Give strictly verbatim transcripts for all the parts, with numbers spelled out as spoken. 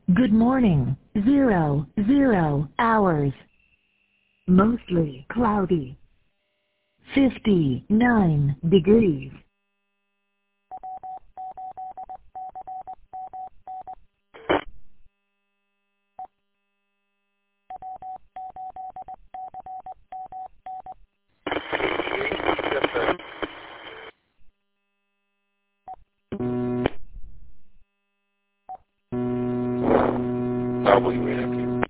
Good morning. Zero, zero hours. Mostly cloudy. fifty-nine degrees. W A F U.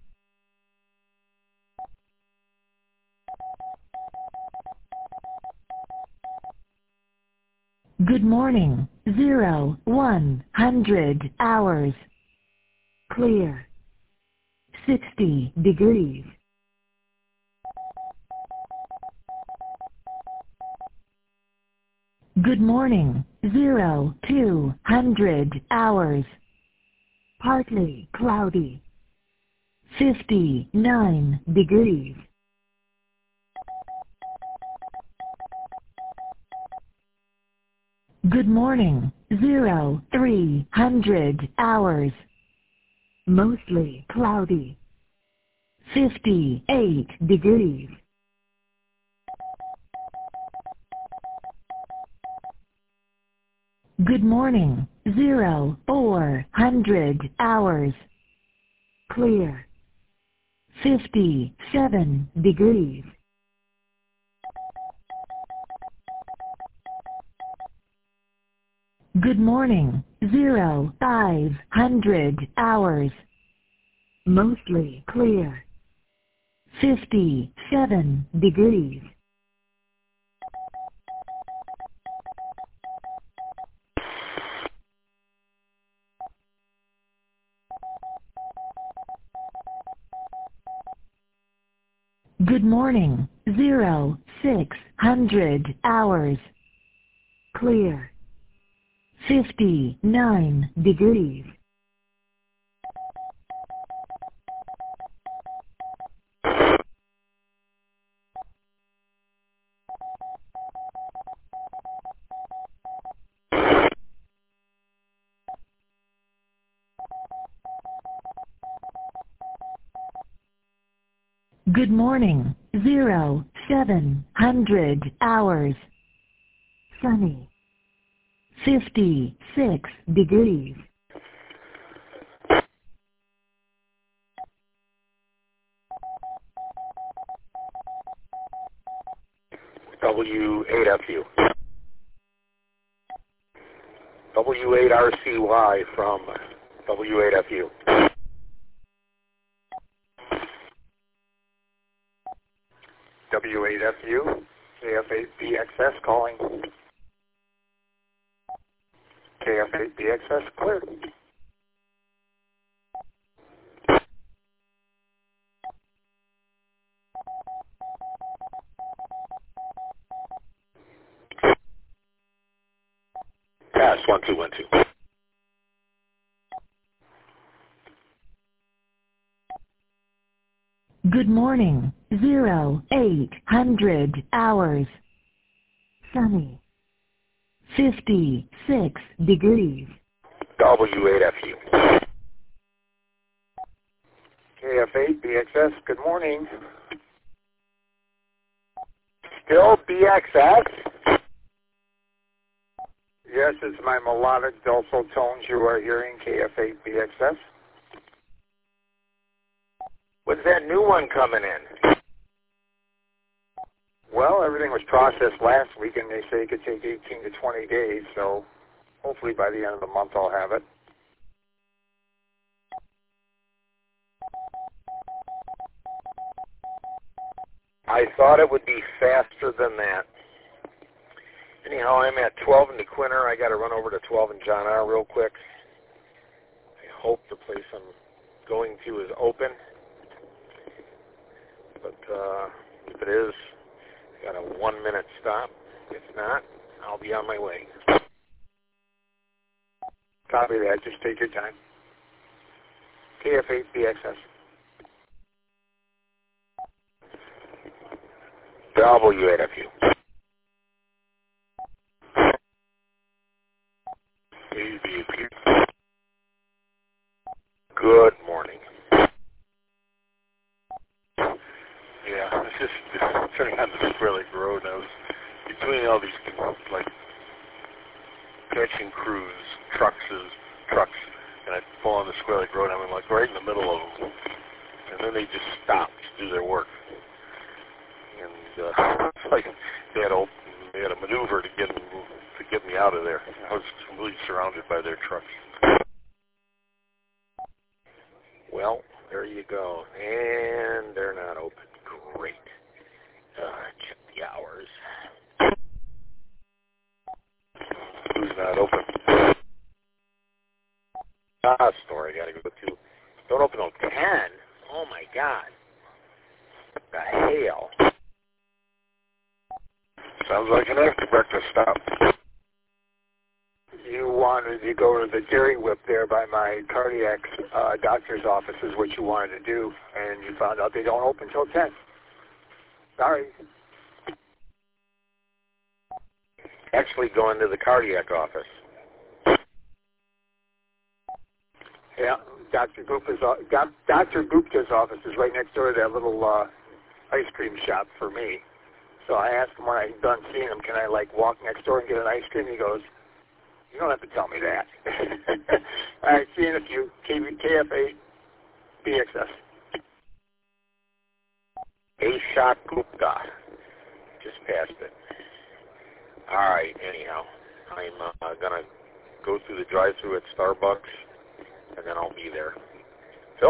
Good morning. Zero, one hundred hours. Clear. sixty degrees. Good morning. Zero, two hundred hours. Partly cloudy. fifty-nine degrees. Good morning. Zero, three hundred hours. Mostly cloudy. fifty-eight degrees. Good morning. Zero, four hundred hours. Clear. fifty-seven degrees. Good morning. Zero, five hundred hours. Mostly clear. fifty-seven degrees. Good morning. Zero, six hundred hours. Clear. fifty-nine degrees. Good morning. Zero, seven hundred hours. Sunny. fifty-six degrees. W eight F U. W eight R C Y from W eight F U. W eight F U, K F eight B X S calling. K F eight B X S cleared. Pass one two one two. Good morning. Zero, eight hundred hours. Sunny. fifty-six degrees. W eight F U. K F eight B X S, good morning. Still B X S? Yes, it's my melodic dulcet tones you are hearing, K F eight B X S. When's that new one coming in? Well, everything was processed last week, and they say it could take eighteen to twenty days, so hopefully by the end of the month I'll have it. I thought it would be faster than that. Anyhow, I'm at twelve in DeQuinter. I got to run over to twelve in John R. real quick. I hope the place I'm going to is open. But uh, if it is, I got a one-minute stop. If not, I'll be on my way. Copy that. Just take your time. K F eight B X S. W eight F U. A B P. Good morning. Yeah, it's just, just turning on the Square Lake Road, and I was between all these, like, catching crews, trucks, trucks, and I'd pull on the Square Lake Road, and I'm like right in the middle of them. And then they just stopped to do their work. And uh, it's like they had, a, they had a maneuver to get, to get me out of there. I was completely surrounded by their trucks. Well, there you go. And they're not open. Great. Uh, check the hours. Who's not open? Ah, store I gotta go to. Don't open till ten. Oh my God. What the hell? Sounds like an after breakfast stop. You wanted to go to the Dairy Whip there by my cardiac uh, doctor's office is what you wanted to do, and you found out they don't open till ten. Sorry. Actually going to the cardiac office. Yeah, Doctor Gupta's, Doctor Gupta's office is right next door to that little uh, ice cream shop for me. So I asked him when I'm done seeing him, can I, like, walk next door and get an ice cream? He goes, you don't have to tell me that. All right, see you in a few. K F eight B X S. Ashok Gupta. Just passed it. All right, anyhow, I'm uh, going to go through the drive-thru at Starbucks, and then I'll be there. Phil?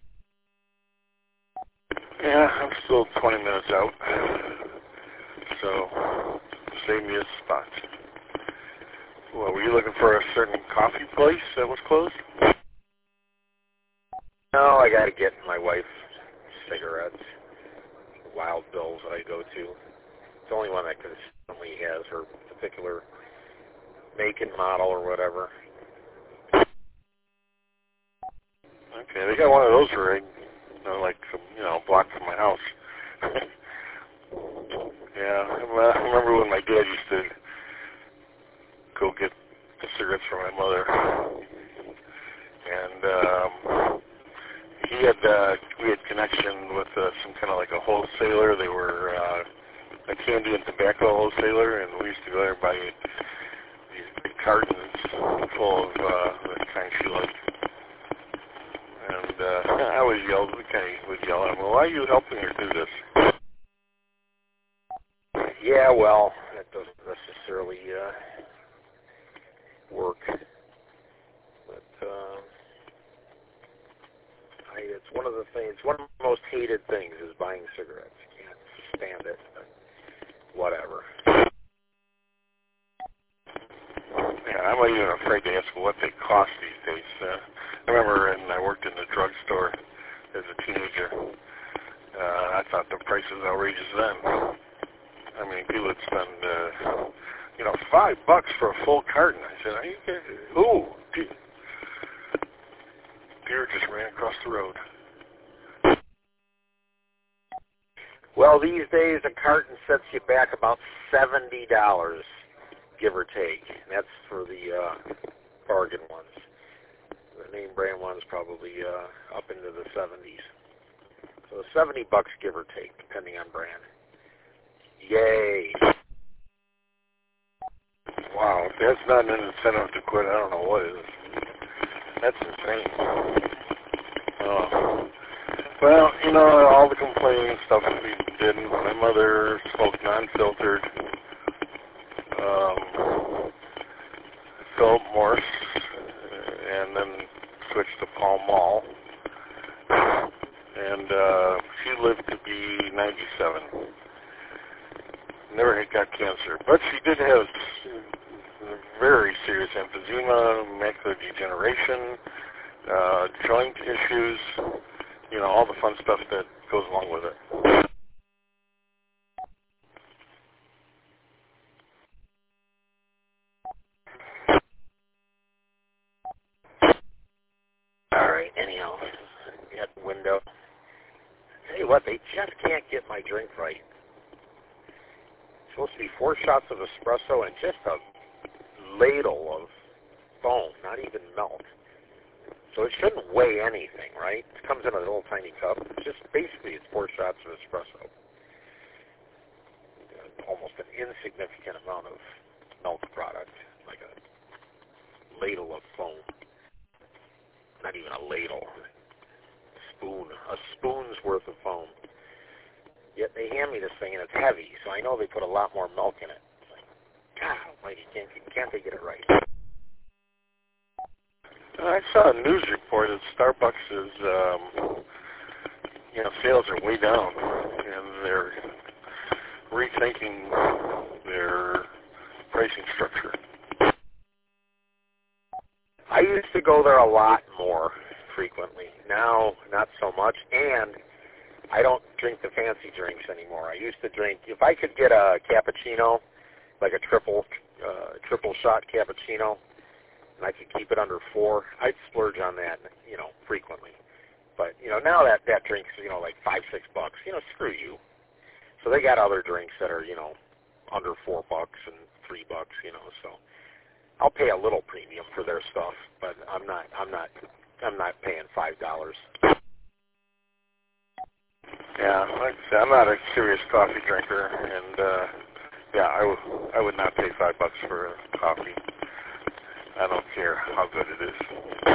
Yeah, I'm still twenty minutes out, so save me a spot. Well, were you looking for a certain coffee place that was closed? No, I got to get my wife cigarettes. Wild Bill's that I go to. It's the only one that consistently has her particular make and model or whatever. Okay, they got one of those right, you know, like, you know, a block from my house. Yeah, I remember when my dad used to go get the cigarettes for my mother, and um, he had uh, we had connection with uh, some kind of like a wholesaler. They were uh, a candy and tobacco wholesaler, and we used to go there and buy these big cartons full of uh, the kind she liked. And uh, I always yelled, we kind of would yell at him, well, why are you helping her do this? Yeah, well, that doesn't necessarily uh, work. But um, I, it's one of the things, one of the most hated things is buying cigarettes. You can't stand it, but whatever. Yeah, I'm not even afraid to ask what they cost these days. Uh, I remember when I worked in the drugstore as a teenager. Uh, I thought the price was outrageous then. I mean, people would spend, uh, you know, five bucks for a full carton. I said, are you kidding? Ooh, deer. Deer just ran across the road. Well, these days a carton sets you back about seventy dollars, give or take. And that's for the uh, bargain ones. The name brand ones probably uh, up into the seventies. So seventy bucks, give or take, depending on brand. Yay! Wow, if that's not an incentive to quit, I don't know what is. That's insane. Uh, well, you know, all the complaining and stuff that we did. My mother smoked non-filtered um, Philip Morris, and then switched to Pall Mall. And uh, she lived to be ninety-seven. Never had got cancer, but she did have very serious emphysema, macular degeneration, uh, joint issues, you know, all the fun stuff that goes along with it. All right, anyhow, at the window. Tell you what, they just can't get my drink right. It's supposed to be four shots of espresso and just a ladle of foam, not even milk. So it shouldn't weigh anything, right? It comes in a little tiny cup. It's just basically it's four shots of espresso. Almost an insignificant amount of milk product, like a ladle of foam. Not even a ladle. A spoon. A spoon's worth of foam. Yet they hand me this thing and it's heavy, so I know they put a lot more milk in it. It's like, God almighty, can't, can't they get it right? I saw a news report that Starbucks is, um, you know, sales are way down, and they're rethinking their pricing structure. I used to go there a lot more frequently. Now, not so much, and I don't drink the fancy drinks anymore. I used to drink, if I could get a cappuccino, like a triple, uh, triple shot cappuccino, and I could keep it under four, I'd splurge on that, you know, frequently. But, you know, now that that drink's, you know, like five, six bucks, you know, screw you. So they got other drinks that are, you know, under four bucks and three bucks, you know, so I'll pay a little premium for their stuff, but I'm not, I'm not, I'm not paying five dollars. Yeah, like I said, I'm not a serious coffee drinker, and, uh, yeah, I would, I would not pay five bucks for a coffee. I don't care how good it is.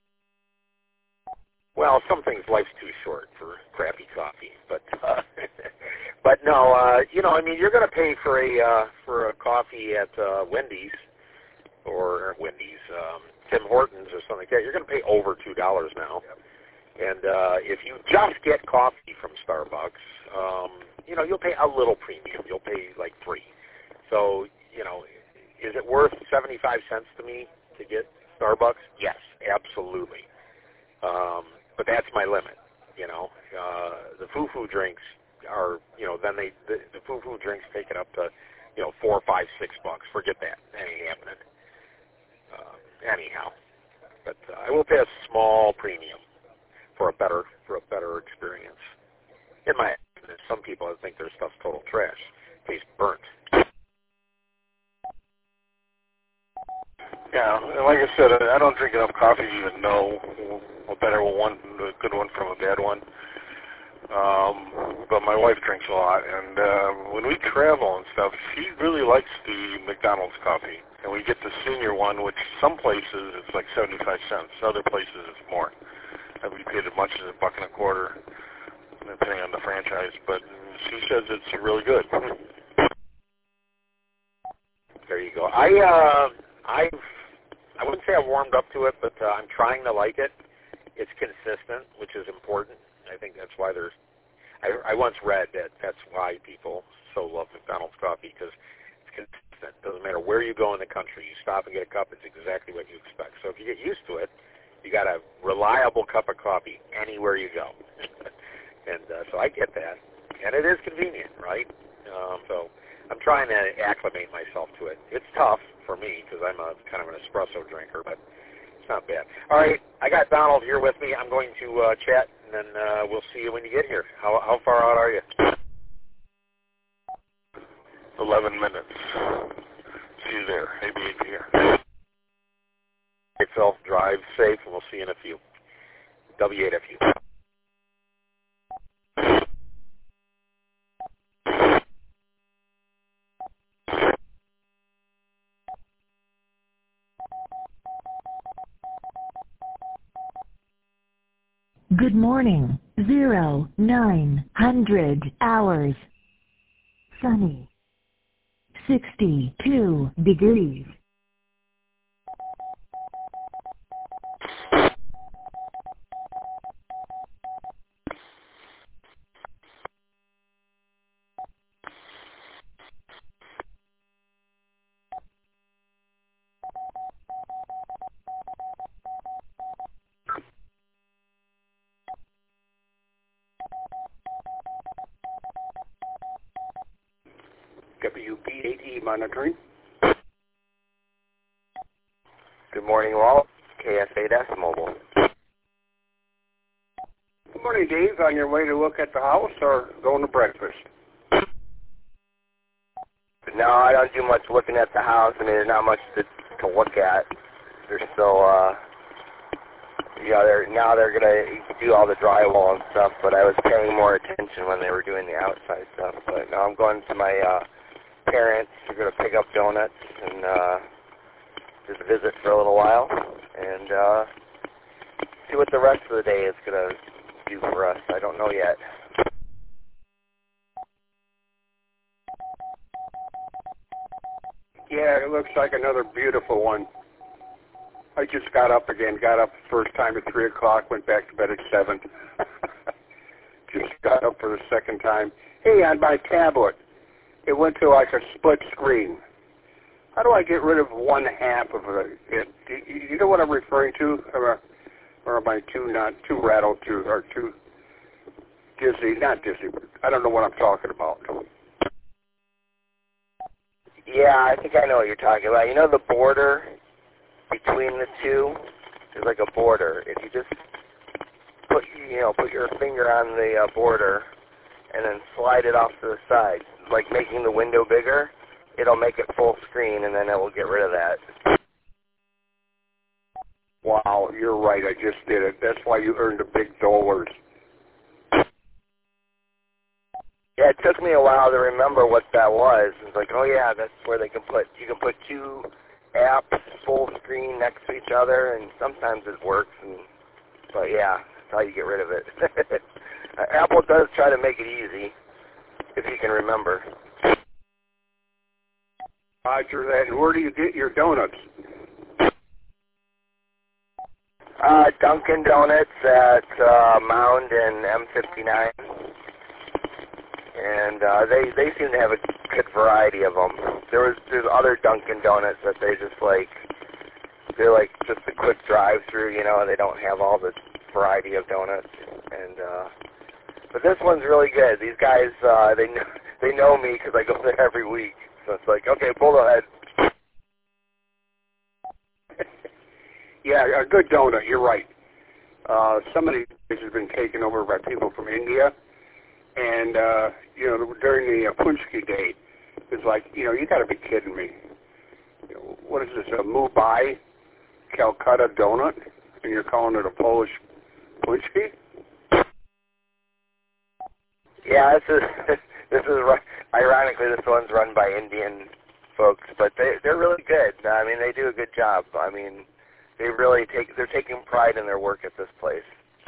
Well, some things life's too short for crappy coffee, but uh, but no, uh, you know, I mean, you're going to pay for a uh, for a coffee at uh, Wendy's or Wendy's, um, Tim Hortons or something like that. You're going to pay over two dollars now, and uh, if you just get coffee from Starbucks, um, you know, you'll pay a little premium. You'll pay like three. So, you know, is it worth seventy-five cents to me to get Starbucks? Yes, absolutely. Um, but that's my limit, you know. Uh, the foo-foo drinks are, you know, then they, the, the foo-foo drinks take it up to, you know, four, five, six bucks. Forget that. That ain't happening. Uh, anyhow. But uh, I will pay a small premium for a better, for a better experience. In my opinion, some people think their stuff's total trash. It tastes burnt. Yeah, and like I said, I don't drink enough coffee to even know a better one, a good one from a bad one. Um, but my wife drinks a lot, and uh, when we travel and stuff, she really likes the McDonald's coffee. And we get the senior one, which some places it's like seventy-five cents, other places it's more. And we paid as much as a buck and a quarter, depending on the franchise. But she says it's really good. There you go. I uh, I've I wouldn't say I've warmed up to it, but uh, I'm trying to like it. It's consistent, which is important. I think that's why there's. I, I once read that that's why people so love McDonald's coffee, because it's consistent. It doesn't matter where you go in the country. You stop and get a cup, it's exactly what you expect. So if you get used to it, you got a reliable cup of coffee anywhere you go. and uh, so I get that, and it is convenient, right? Um, so I'm trying to acclimate myself to it. It's tough for me because I'm a kind of an espresso drinker, but it's not bad. All right, I got Donald here with me. I'm going to uh, chat, and then uh, we'll see you when you get here. How how far out are you? Eleven minutes. See you there. Maybe eight here. Hey, Phil, drive safe, and we'll see you in a few. W eight F U. Good morning. Zero, nine hundred hours. Sunny. Sixty-two degrees. W B eight E monitoring. Good morning, Walt. K S eight S Mobile. Good morning, Dave. On your way to look at the house or going to breakfast? No, I don't do much looking at the house. I mean, there's not much to, to look at. There's still, uh, you know, they're, now they're going to do all the drywall and stuff, but I was paying more attention when they were doing the outside stuff. But now I'm going to my uh, parents. We're going to pick up donuts and uh, just visit for a little while and uh, see what the rest of the day is going to do for us. I don't know yet. Yeah, it looks like another beautiful one. I just got up again, got up the first time at three o'clock, went back to bed at seven. Just got up for the second time. Hey, on my tablet, it went to like a split screen. How do I get rid of one half of it? You know what I'm referring to? Or, or am I too not too rattled too or too dizzy? Not dizzy, but I don't know what I'm talking about. Yeah, I think I know what you're talking about. You know the border between the two? There's like a border. If you just put you know put your finger on the uh, border and then slide it off to the side, like making the window bigger, it'll make it full screen, and then it will get rid of that. Wow, you're right. I just did it. That's why you earned a big dollars. Yeah, it took me a while to remember what that was. It's like, oh yeah, that's where they can put, you can put two apps full screen next to each other, and sometimes it works, and, but yeah, that's how you get rid of it. Apple does try to make it easy, if you can remember. Roger that. And where do you get your donuts? Uh, Dunkin' Donuts at uh, Mound and M fifty-nine. And uh, they they seem to have a good variety of them. There was there's other Dunkin' Donuts that they just like they're like just a quick drive-through, you know, and they don't have all the variety of donuts. And uh, but this one's really good. These guys uh, they know, they know me because I go there every week. So it's like, okay, pull ahead. Yeah, a good donut. You're right. Uh, some of these places have been taken over by people from India. And, uh, you know, during the uh, Punchki Day, it's like, you know, you got to be kidding me. You know, what is this, a Mumbai Calcutta donut? And you're calling it a Polish Punchki? Yeah, this is, this is, ironically, this one's run by Indian folks, but they, they're really good. I mean, they do a good job. I mean, they really take, they're taking pride in their work at this place.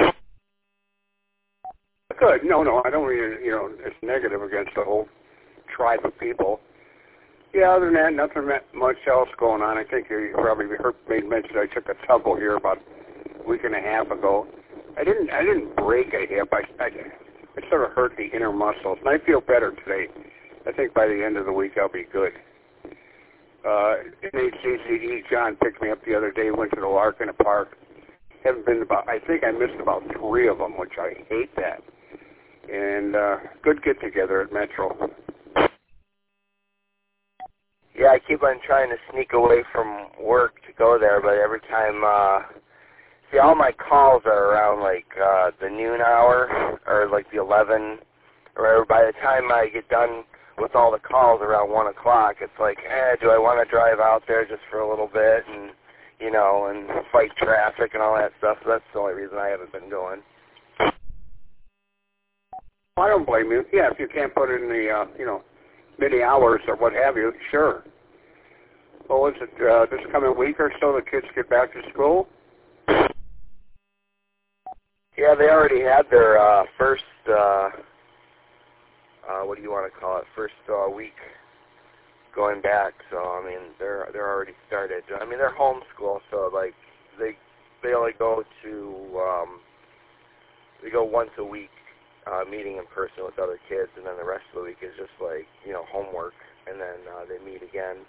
Good. No, no, I don't mean, you know, it's negative against the whole tribe of people. Yeah, other than that, nothing much else going on. I think you probably heard, made mention I took a tumble here about a week and a half ago. I didn't I didn't break a hip. I, I, I sort of hurt the inner muscles, and I feel better today. I think by the end of the week I'll be good. Uh, N H C C E, John picked me up the other day, went to the Larkin Park. Haven't been about, I think I missed about three of them, which I hate that. And uh, good get-together at Metro. Yeah, I keep on trying to sneak away from work to go there, but every time, uh, see, all my calls are around, like, uh, the noon hour, or, like, the eleven, or by the time I get done with all the calls around one o'clock, it's like, eh, do I want to drive out there just for a little bit and, you know, and fight traffic and all that stuff? So that's the only reason I haven't been going. I don't blame you. Yeah, if you can't put in the, uh, you know, many hours or what have you, sure. Well, is it uh, this coming week or so the kids get back to school? Yeah, they already had their uh, first, uh, uh, what do you want to call it, first uh, week going back. So, I mean, they're they're already started. I mean, they're homeschool, so, like, they they only go to, um, they go once a week. Uh, meeting in person with other kids, and then the rest of the week is just like, you know, homework, and then uh, they meet again.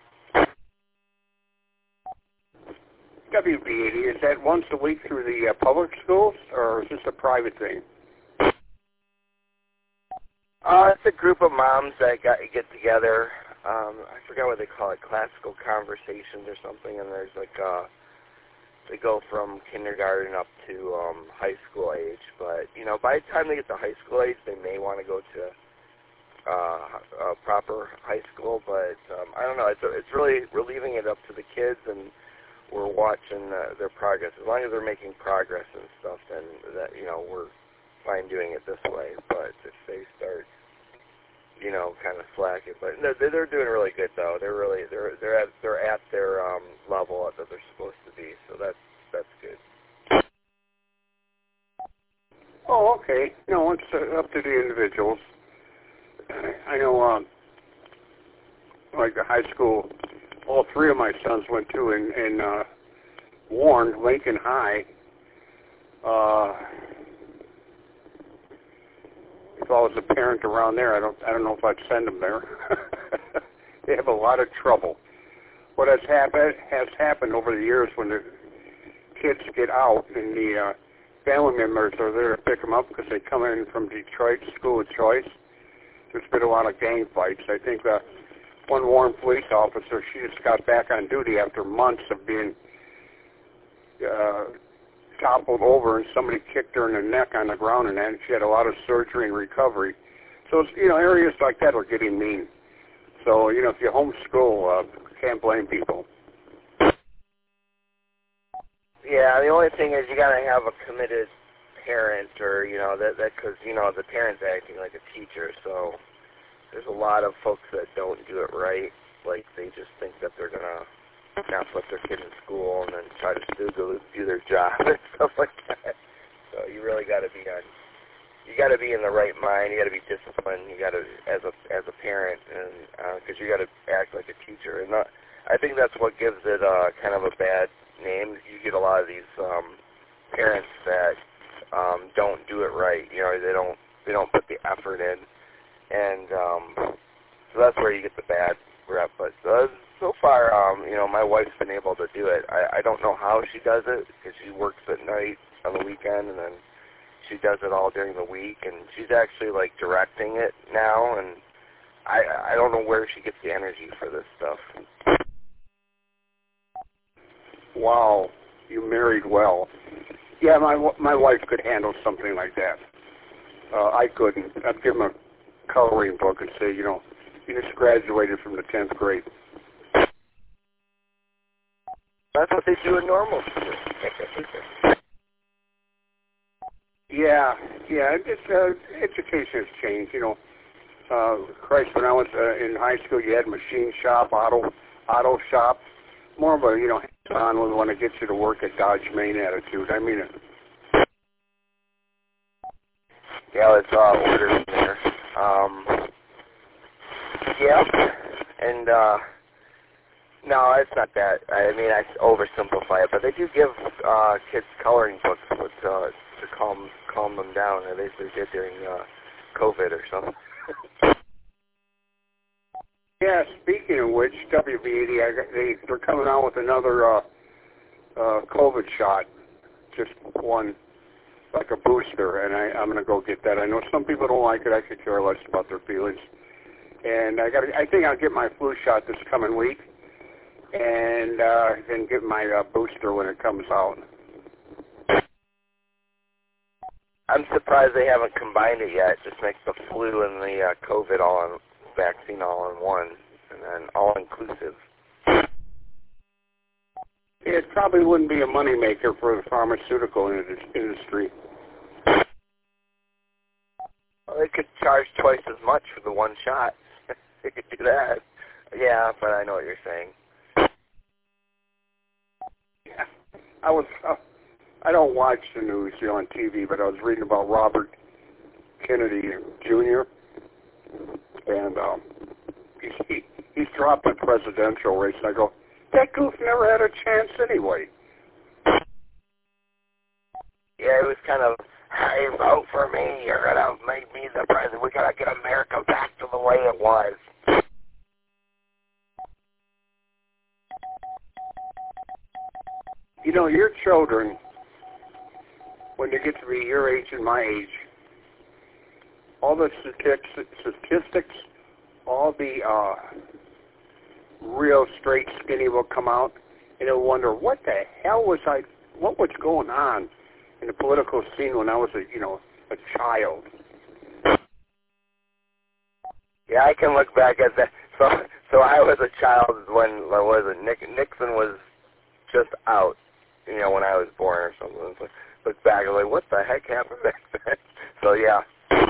W B eighty, is that once a week through the uh, public schools, or is this a private thing? Uh, it's a group of moms that got, get together. Um, I forgot what they call it, classical conversations or something, and there's like, uh, they go from kindergarten up to um, high school age. But, you know, by the time they get to high school age, they may want to go to uh, a proper high school. But um, I don't know. It's, it's really, we're leaving it up to the kids and we're watching uh, their progress. As long as they're making progress and stuff, then that you know we're fine doing it this way. But if they start, you know, kind of slacking, but no, they're doing really good though. They're really they're they're at they're at their um, level that they're supposed to be. So that's that's good. Oh, okay. No, it's uh, up to the individuals. I know, um, like the high school, all three of my sons went to in, in uh, Warren, Lincoln High. Uh, if I was a parent around there, I don't, I don't know if I'd send them there. They have a lot of trouble. What has happened has happened over the years when the kids get out and the uh, family members are there to pick them up because they come in from Detroit School of Choice. There's been a lot of gang fights. I think uh, one Warren police officer, she just got back on duty after months of being uh, toppled over and somebody kicked her in the neck on the ground and then she had a lot of surgery and recovery. So, it's, you know, areas like that are getting mean. So, you know, if you homeschool, uh, can't blame people. Yeah, the only thing is you got to have a committed parent or, you know, that that because, you know, the parent's acting like a teacher. So there's a lot of folks that don't do it right. Like they just think that they're going to not put their kid in school and then try to still do, do their job and stuff like that. So you really got to be on, you got to be in the right mind. You got to be disciplined. You got to, as a as a parent, and because uh, you got to act like a teacher. And not, I think that's what gives it uh, kind of a bad name. You get a lot of these um, parents that um, don't do it right. You know, they don't they don't put the effort in, and um, so that's where you get the bad rep. But uh, so far, um, you know, my wife's been able to do it. I, I don't know how she does it because she works at night on the weekend, and then she does it all during the week. And she's actually like directing it now, and I I don't know where she gets the energy for this stuff. Wow, you married well. Yeah, my my wife could handle something like that. Uh, I couldn't. I'd give him a coloring book and say, you know, you just graduated from the tenth grade. That's what they do in normal school. Yeah, yeah. It's uh, education has changed. You know, uh, Christ, when I was uh, in high school, you had machine shop, auto auto shop. More of a, you know, hands-on with one that gets you to work at Dodge Main attitude. I mean it. Yeah, it's all orders there. Um, yeah, and uh, no, it's not that. I mean, I oversimplify it, but they do give uh, kids coloring books with, uh, to calm calm them down. At least they did during uh, COVID or something. Yeah, speaking of which, W B eighty, I got, they, they're coming out with another uh, uh, COVID shot, just one, like a booster, and I, I'm going to go get that. I know some people don't like it. I could care less about their feelings. And I got, I think I'll get my flu shot this coming week, and uh, then get my uh, booster when it comes out. I'm surprised they haven't combined it yet. Just make the flu and the uh, COVID all in vaccine all in one, and then all inclusive. It probably wouldn't be a moneymaker for the pharmaceutical industry. Well, they could charge twice as much for the one shot. They could do that. Yeah, but I know what you're saying. Yeah, I was. Uh, I don't watch the news, you know, on T V, but I was reading about Robert Kennedy Junior And um, he's, he, he's dropped the presidential race. And I go, that goof never had a chance anyway. Yeah, it was kind of, hey, vote for me. You're going to make me the president. We got to get America back to the way it was. You know, your children, when they get to be your age and my age, all the statistics, statistics all the uh, real straight skinny will come out, and they'll wonder, what the hell was I, what was going on in the political scene when I was a, you know, a child? Yeah, I can look back at that. So, so I was a child when, what was it, Nick, Nixon was just out, you know, when I was born or something. It's like, look back, I'm like, what the heck happened back then? So, yeah.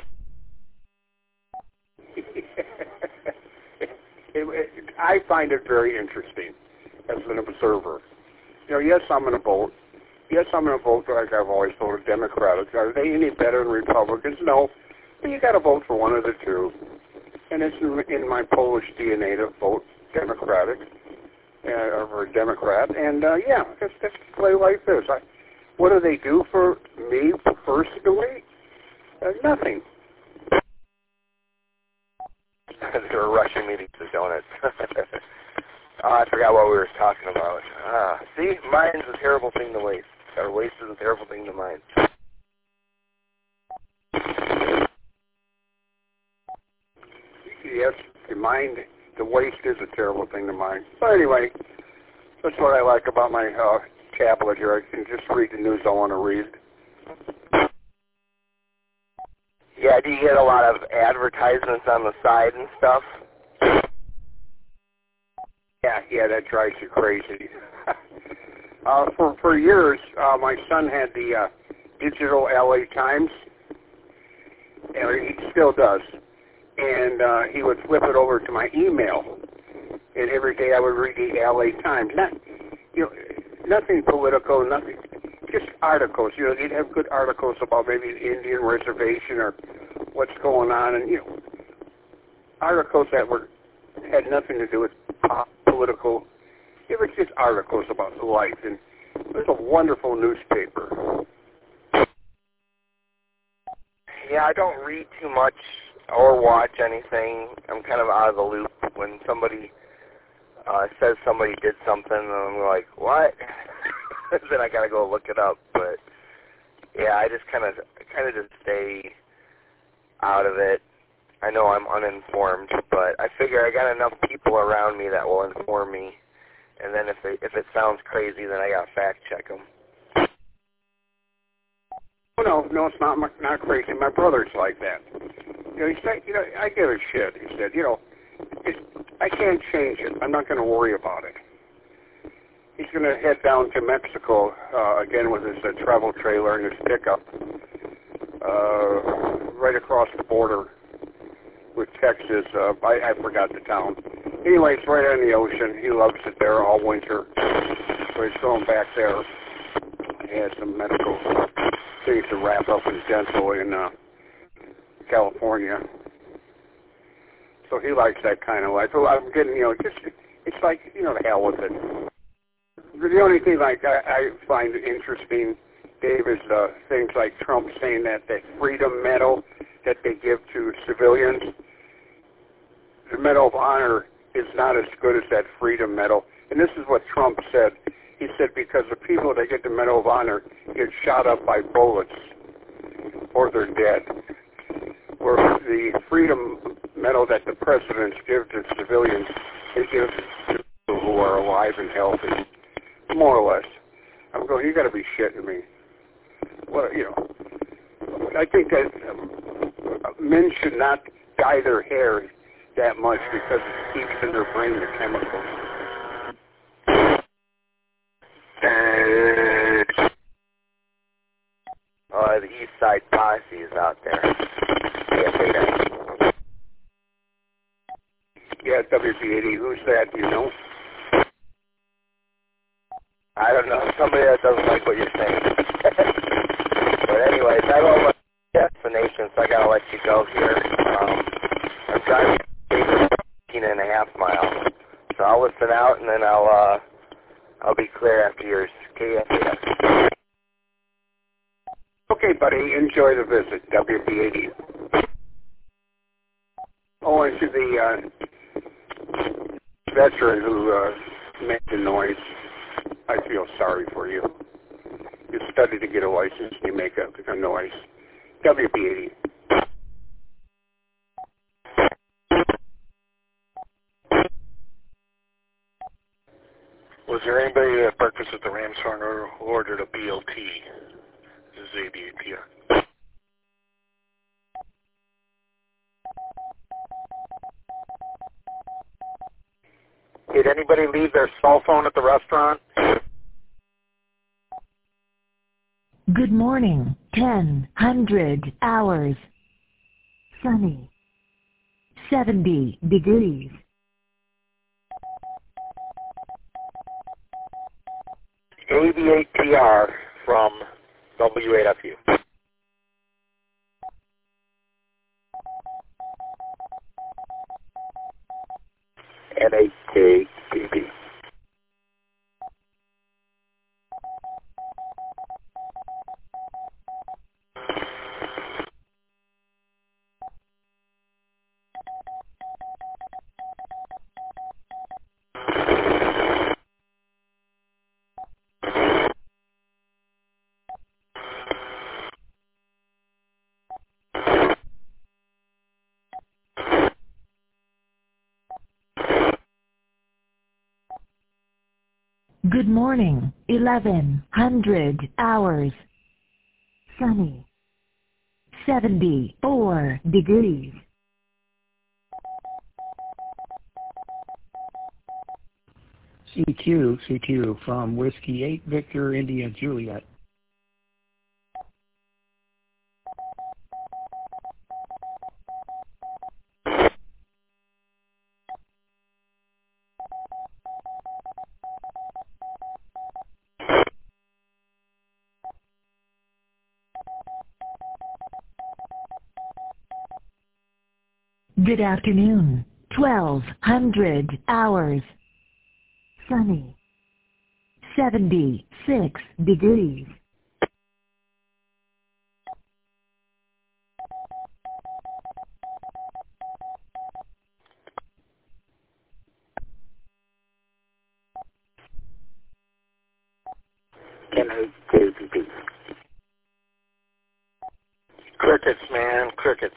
it, it, I find it very interesting as an observer. You know, yes, I'm going to vote. Yes, I'm going to vote like I've always voted Democratic. Are they any better than Republicans? No. But you got to vote for one of the two. And it's in, in my Polish D N A to vote Democratic, uh, or a Democrat. And, uh, yeah, that's, that's the way life is. I, what do they do for me personally? Uh, nothing. They were rushing me to get the donuts. Oh, I forgot what we were talking about. Ah, see, mine's a terrible thing to waste. Or waste is a terrible thing to mine. Yes, the mind, the waste is a terrible thing to mind. But anyway, that's what I like about my uh, tablet here. I can just read the news I want to read. Yeah, do you get a lot of advertisements on the side and stuff? Yeah, yeah, that drives you crazy. uh, for for years, uh, my son had the uh, digital L A Times, and he still does. And uh, he would flip it over to my email, and every day I would read the L A Times. Not, you know, nothing political, nothing, just articles. You know, he'd have good articles about maybe the Indian reservation or what's going on, and you know, articles that were had nothing to do with pop, political. It was just articles about life, and it was a wonderful newspaper. Yeah, I don't read too much or watch anything. I'm kind of out of the loop. When somebody uh, says somebody did something, and I'm like, what? Then I gotta go look it up. But yeah, I just kind of, kind of just stay out of it. I know I'm uninformed, but I figure I got enough people around me that will inform me. And then if it, if it sounds crazy, then I gotta fact check them. Oh, no, no, it's not not crazy. My brother's like that. You know, he said, you know, I give a shit. He said, you know, it, I can't change it. I'm not going to worry about it. He's going to head down to Mexico uh, again with his uh, travel trailer and his pickup, uh, right across the border with Texas. Uh, I, I forgot the town. Anyway, it's right on the ocean. He loves it there all winter. So he's going back there. He has some medical things to wrap up his dental in uh, California. So he likes that kind of life. So I'm getting, you know, just, it's like, you know, the hell with it. The only thing like I, I find interesting, Dave, is uh, things like Trump saying that that Freedom Medal that they give to civilians, the Medal of Honor is not as good as that Freedom Medal. And this is what Trump said. He said because the people that get the Medal of Honor get shot up by bullets or they're dead. Where the Freedom Medal that the presidents give to civilians, they give to people who are alive and healthy, more or less. I'm going, you got to be shitting me. Well, you know, I think that um, men should not dye their hair that much because it keeps in their brain the chemicals. Uh, the East Side Posse is out there. Yeah, yeah, W P eighty. Who's that? Do you know? I don't know. Somebody that doesn't like what you're saying. But anyways, I don't like destination, so I gotta let you go here. Um, I'm driving eighteen and a half miles, so I'll listen out and then I'll uh, I'll be clear after yours. K F A S. Okay, buddy. Enjoy the visit. W P eighty. Oh, and to the uh, veteran who uh, made the noise, I feel sorry for you. You study to get a license, you make a, a noise. W P eighty. Was there anybody that breakfast at the Rams Farm or ordered a B L T? This is A B A T R. Did anybody leave their cell phone at the restaurant? Good morning, ten hundred hours. Sunny. seventy degrees. A B eight T R from W eight F U. N eight K T B. Good morning, eleven hundred hours. Sunny. seventy-four degrees. C Q, C Q from Whiskey eight Victor India Juliet. Good afternoon, twelve hundred hours. Sunny. seventy-six degrees. N eight K T B. Crickets, man, crickets.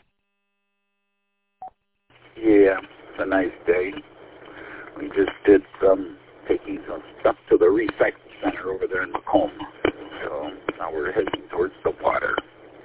Yeah, it's a nice day. We just did some, taking some stuff to the recycle center over there in Macomb. So now we're heading towards the water.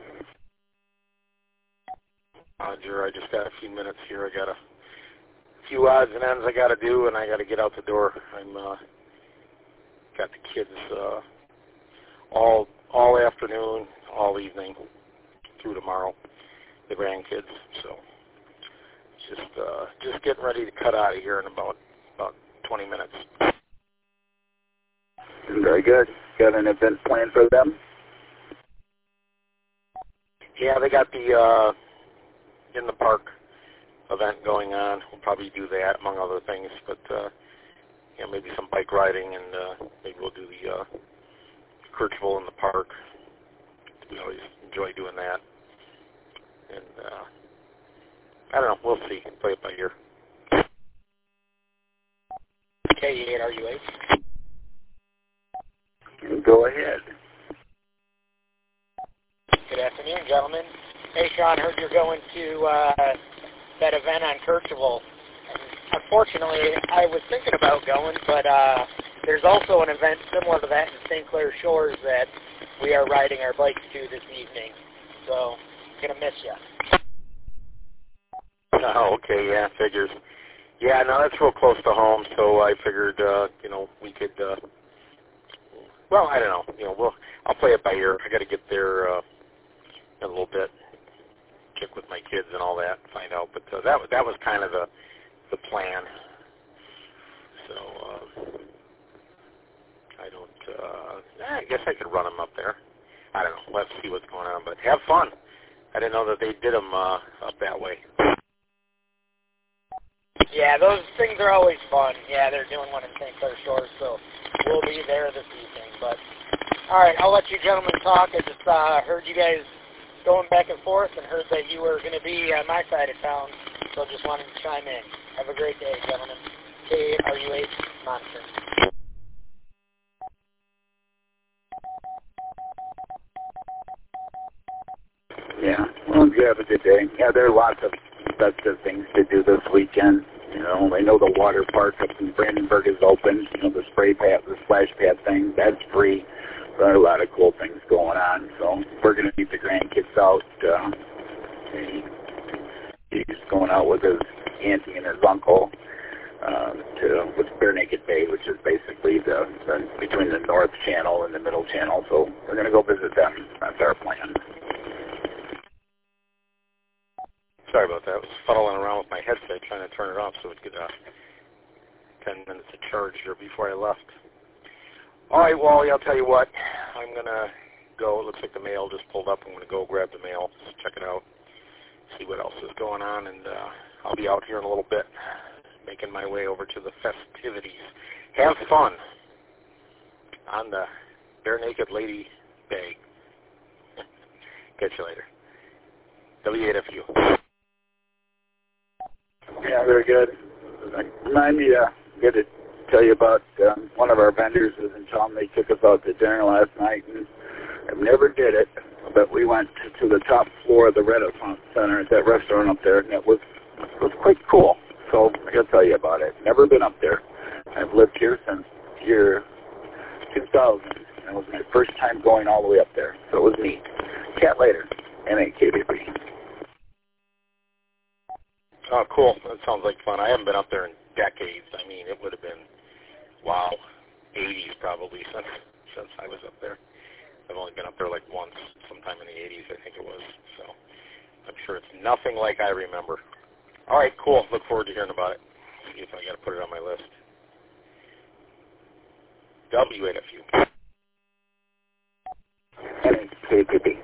Roger, I just got a few minutes here. I got a few odds and ends I got to do, and I got to get out the door. I'm uh, got the kids uh, all all afternoon, all evening, through tomorrow. The grandkids, so. Just uh, just getting ready to cut out of here in about about twenty minutes. Very good. Got an event planned for them? Yeah, they got the uh, in the park event going on. We'll probably do that among other things, but uh, you know, maybe some bike riding, and uh, maybe we'll do the uh, Kirchville in the park. We always enjoy doing that, and. Uh, I don't know. We'll see. Play it by ear. K eight R U eight. Go ahead. Good afternoon, gentlemen. Hey, Sean, heard you're going to uh, that event on Kirchville. Unfortunately, I was thinking about going, but uh, there's also an event similar to that in Saint Clair Shores that we are riding our bikes to this evening. So, going to miss you. Oh, okay, yeah, figures. Yeah, no, that's real close to home, so I figured, uh, you know, we could, uh, well, I don't know, you know, we'll, I'll play it by ear. I got to get there uh, in a little bit, check with my kids and all that, find out, but uh, that, that was kind of the, the plan. So, uh, I don't, uh, I guess I could run them up there. I don't know, let's see what's going on, but have fun. I didn't know that they did them uh, up that way. Yeah, those things are always fun. Yeah, they're doing one in Saint Clair Shores, so we'll be there this evening. But all right, I'll let you gentlemen talk. I just uh, heard you guys going back and forth and heard that you were going to be on my side of town, so just wanted to chime in. Have a great day, gentlemen. K R U eight Monster. Yeah, well, you have a good day. Yeah, there are lots of festive things to do this weekend. You know, I know the water park up in Brandenburg is open. You know, the spray pad, the splash pad thing, that's free. There are a lot of cool things going on. So we're going to meet the grandkids out. Uh, he, he's going out with his auntie and his uncle. uh, to with Bare Naked Bay, which is basically the, the between the North Channel and the Middle Channel. So we're going to go visit them. That's our plan. Sorry about that. I was fuddling around with my headset trying to turn it off so it could uh, ten minutes of charge here before I left. All right, Wally, I'll tell you what. I'm going to go. It looks like the mail just pulled up. I'm going to go grab the mail, just check it out, see what else is going on, and uh, I'll be out here in a little bit making my way over to the festivities. Have fun on the Bare Naked Lady Bay. Catch you later. W eight F U. Yeah, very good. Remind me, uh, good to tell you about um, one of our vendors was in town. They took us out to dinner last night, and I never did it, but we went to the top floor of the Renaissance Center at that restaurant up there, and it was it was quite cool. So I got to tell you about it. Never been up there. I've lived here since year two thousand, and it was my first time going all the way up there. So it was neat. Chat later. M A K B B. Oh, cool. That sounds like fun. I haven't been up there in decades. I mean, it would have been, wow, eighties probably since since I was up there. I've only been up there like once, sometime in the eighties, I think it was. So I'm sure it's nothing like I remember. All right, cool. Look forward to hearing about it. See if I got to put it on my list. W eight F U. M A K B B.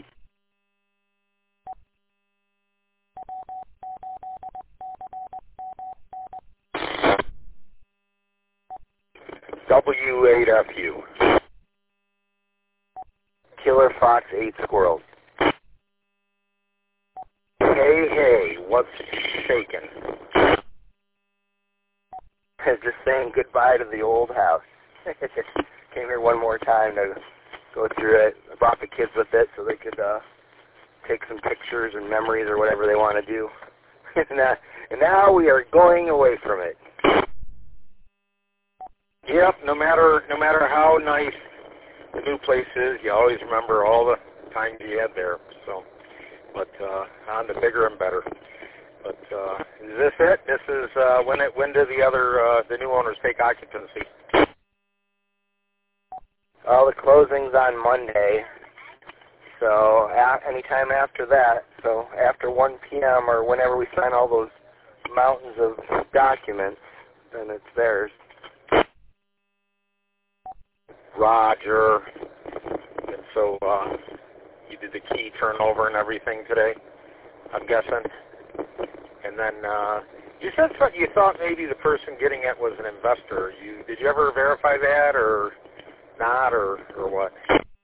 W eight F U. Killer Fox eight Squirrels. Hey, hey, what's shaking? Just saying goodbye to the old house. Came here one more time to go through it. I brought the kids with it so they could uh, take some pictures and memories or whatever they want to do. and, uh, and now we are going away from it. Yep, no matter no matter how nice the new place is, you always remember all the times you had there. So, but uh, on to bigger and better. But uh, is this it? This is uh, when it when do the other uh, the new owners take occupancy? Well, the closing's on Monday, so a- anytime after that. So after one p.m. or whenever we sign all those mountains of documents, then it's theirs. Roger. And so uh, you did the key turnover and everything today, I'm guessing. And then uh, you said something, you thought maybe the person getting it was an investor. You did you ever verify that or not, or or what?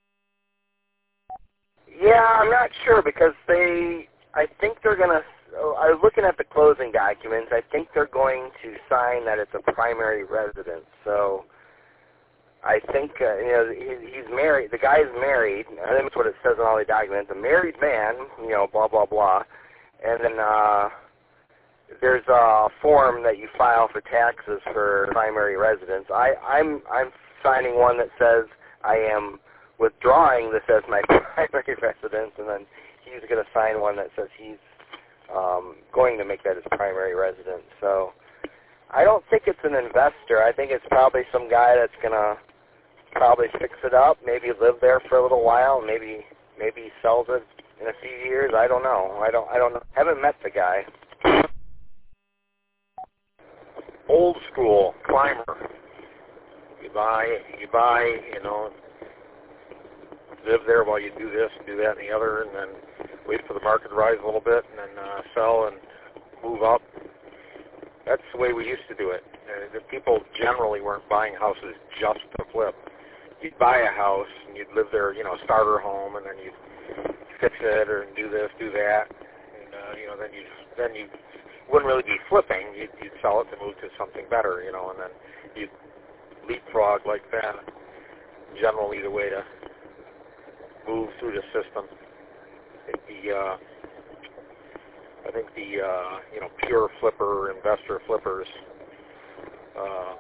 Yeah, I'm not sure because they. I think they're gonna. I was looking at the closing documents. I think they're going to sign that it's a primary residence. So. I think, uh, you know, he, he's married, the guy's married, I think that's what it says on all the documents, a married man, you know, blah, blah, blah, and then uh, there's a form that you file for taxes for primary residence. I, I'm, I'm signing one that says I am withdrawing this as my primary residence, and then he's going to sign one that says he's um, going to make that his primary residence. So I don't think it's an investor. I think it's probably some guy that's going to probably fix it up, maybe live there for a little while, maybe maybe he sells it in a few years. I don't know. I don't I don't know. Haven't met the guy. Old school climber. You buy, you buy, you know, live there while you do this and do that and the other, and then wait for the market to rise a little bit, and then uh, sell and move up. That's the way we used to do it. Uh, the people generally weren't buying houses just to flip. You'd buy a house and you'd live there, you know, starter home, and then you'd fix it or do this, do that, and uh, you know, then you then you wouldn't really be flipping. You'd, you'd sell it to move to something better, you know, and then you'd leapfrog like that. Generally, the way to move through the system. The uh, I think the uh, you know pure flipper, investor flippers uh,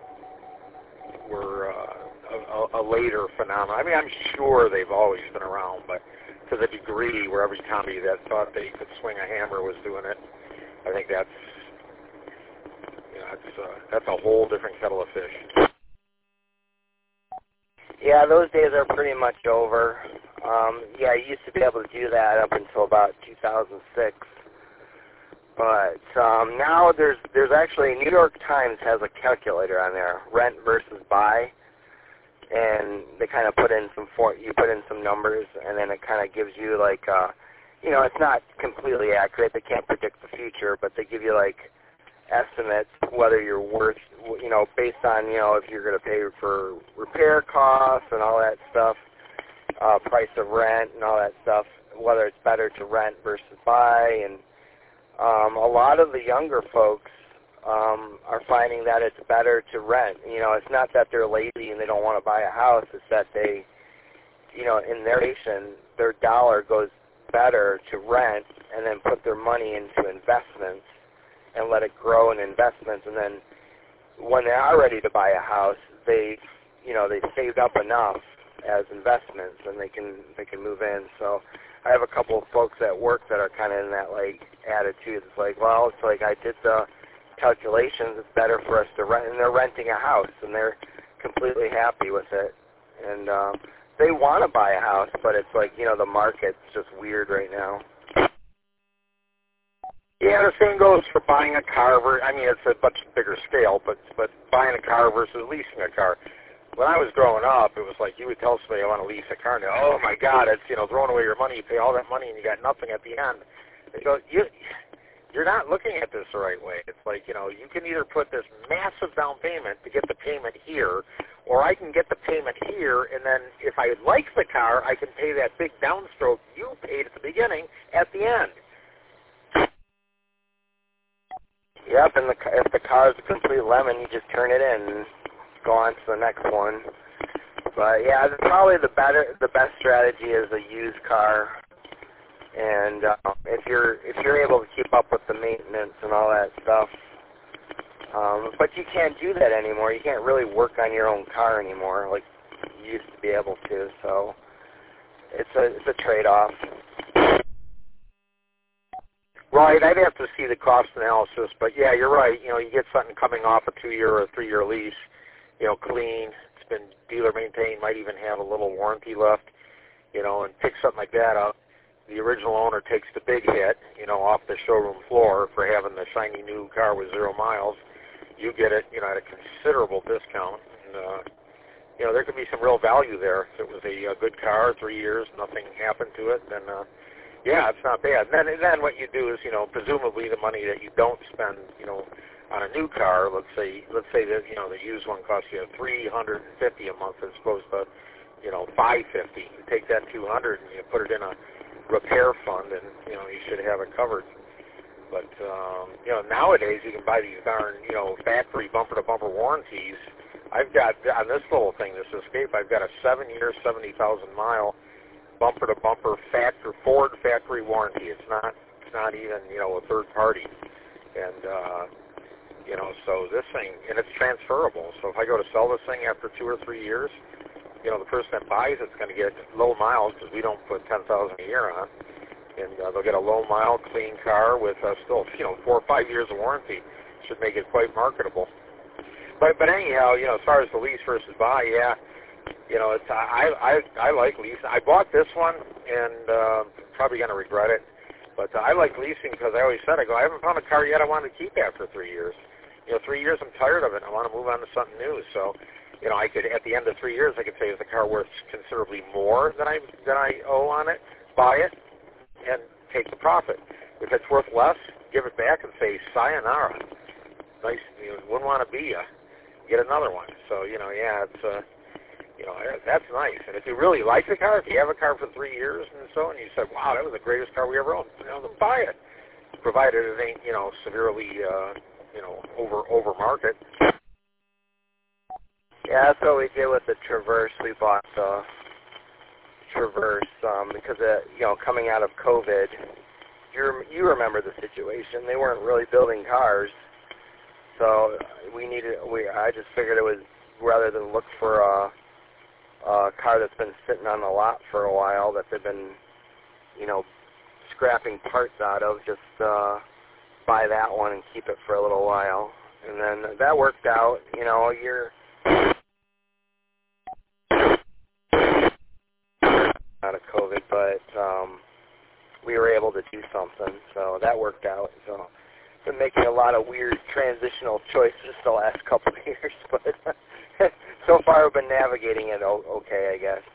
were uh, a, a later phenomenon. I mean, I'm sure they've always been around, but to the degree where every company that thought they could swing a hammer was doing it, I think that's you know that's uh, that's a whole different kettle of fish. Yeah, those days are pretty much over. Um, yeah, I used to be able to do that up until about two thousand six. But um, now there's there's actually, New York Times has a calculator on there, rent versus buy, and they kind of put in some for, you put in some numbers, and then it kind of gives you like, uh, you know, it's not completely accurate. They can't predict the future, but they give you like estimates whether you're worth, you know, based on, you know, if you're going to pay for repair costs and all that stuff, uh, price of rent and all that stuff, whether it's better to rent versus buy. And um, a lot of the younger folks um, are finding that it's better to rent. You know, it's not that they're lazy and they don't want to buy a house. It's that they, you know, in their nation, their dollar goes better to rent and then put their money into investments and let it grow in investments. And then when they are ready to buy a house, they, you know, they've saved up enough as investments, and they can they can move in. So I have a couple of folks at work that are kind of in that like attitude. It's like, well, it's like I did the calculations. It's better for us to rent, and they're renting a house, and they're completely happy with it. And um, they want to buy a house, but it's like, you know, the market's just weird right now. Yeah, the same goes for buying a car. I mean, it's a much bigger scale, but but buying a car versus leasing a car. When I was growing up, it was like you would tell somebody I want to lease a car, and they, oh my God, it's, you know, throwing away your money. You pay all that money and you got nothing at the end. They go, you, you're not looking at this the right way. It's like, you know, you can either put this massive down payment to get the payment here, or I can get the payment here, and then if I like the car, I can pay that big downstroke you paid at the beginning at the end. Yep, and the, if the car is a complete lemon, you just turn it in and go on to the next one. But yeah, probably the better, the best strategy is a used car. And uh, if you're if you're able to keep up with the maintenance and all that stuff, um, but you can't do that anymore. You can't really work on your own car anymore like you used to be able to. So it's a it's a trade-off. Right, I'd have to see the cost analysis, but yeah, you're right. You know, you get something coming off a two-year or a three-year lease, you know, clean. It's been dealer maintained, might even have a little warranty left, you know, and pick something like that up. The original owner takes the big hit, you know, off the showroom floor for having the shiny new car with zero miles. You get it, you know, at a considerable discount. And, uh, you know, there could be some real value there. If it was a, a good car, three years, nothing happened to it, then, uh, yeah, it's not bad. And then, and then what you do is, you know, presumably the money that you don't spend, you know, on a new car, let's say, let's say that, you know, the used one costs you three hundred fifty dollars a month as opposed to, you know, five hundred fifty dollars. You take that two hundred dollars and you put it in a repair fund, and, you know, you should have it covered. But, um, you know, nowadays you can buy these darn, you know, factory bumper-to-bumper warranties. I've got, on this little thing, this Escape, I've got a seven-year, seventy thousand mile bumper-to-bumper factory, Ford factory warranty. It's not, it's not even, you know, a third party. And, uh, you know, so this thing, and it's transferable. So if I go to sell this thing after two or three years, you know, the person that buys it's going to get low miles because we don't put ten thousand a year on, and uh, they'll get a low mile, clean car with uh, still, you know, four or five years of warranty. Should make it quite marketable. But but anyhow, you know, as far as the lease versus buy, yeah, you know, it's I I I like leasing. I bought this one, and uh, probably going to regret it. But uh, I like leasing because I always said, I go, I haven't found a car yet I want to keep after three years. You know, three years I'm tired of it. I want to move on to something new. So, you know, I could at the end of three years I could say, is the car worth considerably more than I than I owe on it? Buy it and take the profit. If it's worth less, give it back and say sayonara. Nice, you know, wouldn't want to be you. Get another one. So, you know, yeah, it's uh, you know, that's nice. And if you really like the car, if you have a car for three years and so, and you said, wow, that was the greatest car we ever owned, you know, then buy it, provided it ain't, you know, severely, uh, you know, over over market. Yeah, that's what we did with the Traverse. We bought the Traverse um, because, uh, you know, coming out of COVID, you you remember the situation. They weren't really building cars, so we needed. We I just figured it was rather than look for a, a car that's been sitting on the lot for a while that they've been, you know, scrapping parts out of, just uh, buy that one and keep it for a little while. and then that worked out. You know, you're out of COVID, but um, we were able to do something, so that worked out. So I've been making a lot of weird transitional choices the last couple of years, but so far I've been navigating it okay, I guess.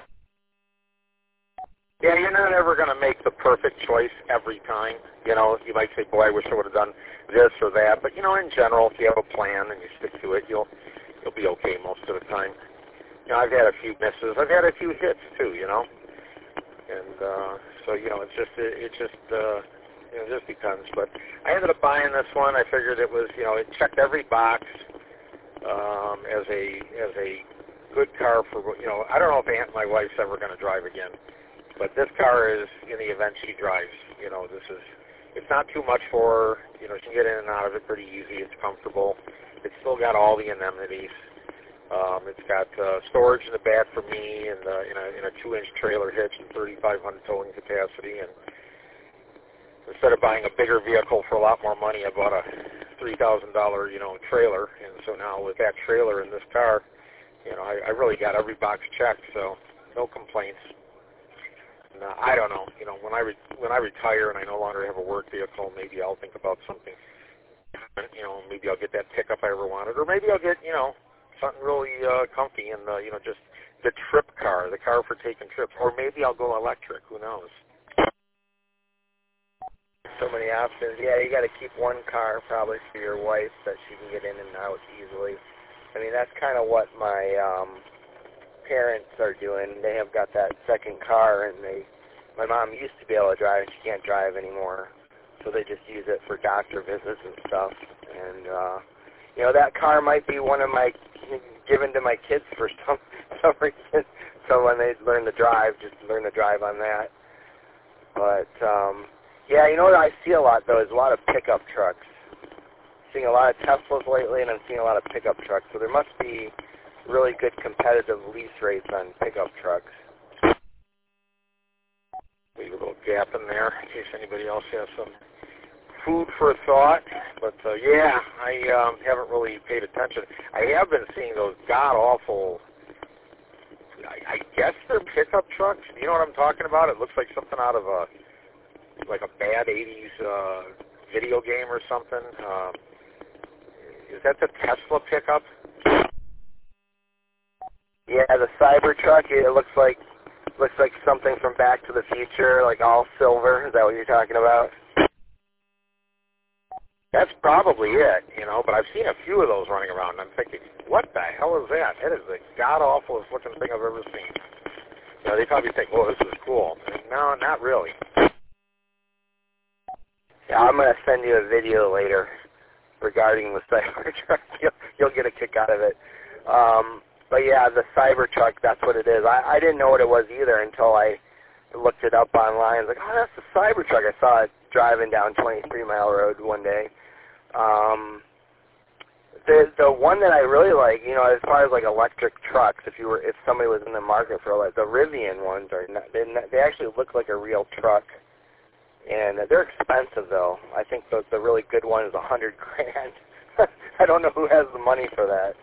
Yeah, you're not ever going to make the perfect choice every time. You know, you might say, boy, I wish I would have done this or that. But, you know, in general, if you have a plan and you stick to it, you'll you'll be okay most of the time. You know, I've had a few misses. I've had a few hits, too, you know. And uh, so, you know, it's just, it, it just, uh, you know, it just depends. But I ended up buying this one. I figured it was, you know, it checked every box um, as a as a good car for, you know, I don't know if Aunt, my wife's ever going to drive again. But this car is, in the event she drives, you know, this is, it's not too much for her. You know, she can get in and out of it pretty easy. It's comfortable. It's still got all the amenities. Um, it's got uh, storage in the back for me and uh, in a, in a two-inch trailer hitch and thirty-five hundred towing capacity. And instead of buying a bigger vehicle for a lot more money, I bought a three thousand dollars, you know, trailer. And so now with that trailer in this car, you know, I, I really got every box checked, so no complaints. And, uh, I don't know. You know, when I re- when I retire and I no longer have a work vehicle, maybe I'll think about something. You know, maybe I'll get that pickup I ever wanted, or maybe I'll get, you know, something really uh, comfy and uh, you know, just the trip car, the car for taking trips, or maybe I'll go electric. Who knows? So many options. Yeah, you got to keep one car probably for your wife that she can get in and out easily. I mean, that's kind of what my um, parents are doing. They have got that second car, and they, my mom used to be able to drive. She can't drive anymore, so they just use it for doctor visits and stuff. And uh, you know, that car might be one of my given to my kids for some some reason. So when they learn to drive, just learn to drive on that. But um, yeah, you know what I see a lot though is a lot of pickup trucks. Seeing a lot of Teslas lately, and I'm seeing a lot of pickup trucks. So there must be really good competitive lease rates on pickup trucks. Leave a little gap in there in case anybody else has some food for thought. But uh, yeah, I um, haven't really paid attention. I have been seeing those god-awful, I, I guess they're pickup trucks. You know what I'm talking about? It looks like something out of a, like a bad eighties uh, video game or something. Um, is that the Tesla pickup? Yeah, the Cybertruck. It looks like looks like something from Back to the Future, like all silver. Is that what you're talking about? That's probably it, you know. But I've seen a few of those running around, and I'm thinking, what the hell is that? It is the god-awfulest looking thing I've ever seen. You know, they probably think, oh, this is cool. And no, not really. Yeah, I'm gonna send you a video later regarding the Cybertruck. You'll, you'll get a kick out of it. Um, But yeah, the Cybertruck, that's what it is. I, I didn't know what it was either until I looked it up online. I was like, oh, that's the Cybertruck. I saw it driving down twenty-three mile road one day. Um, the the one that I really like, you know, as far as like electric trucks, if you were if somebody was in the market for like the Rivian ones, are not, they they actually look like a real truck, and they're expensive though. I think the the really good one is a hundred grand. I don't know who has the money for that.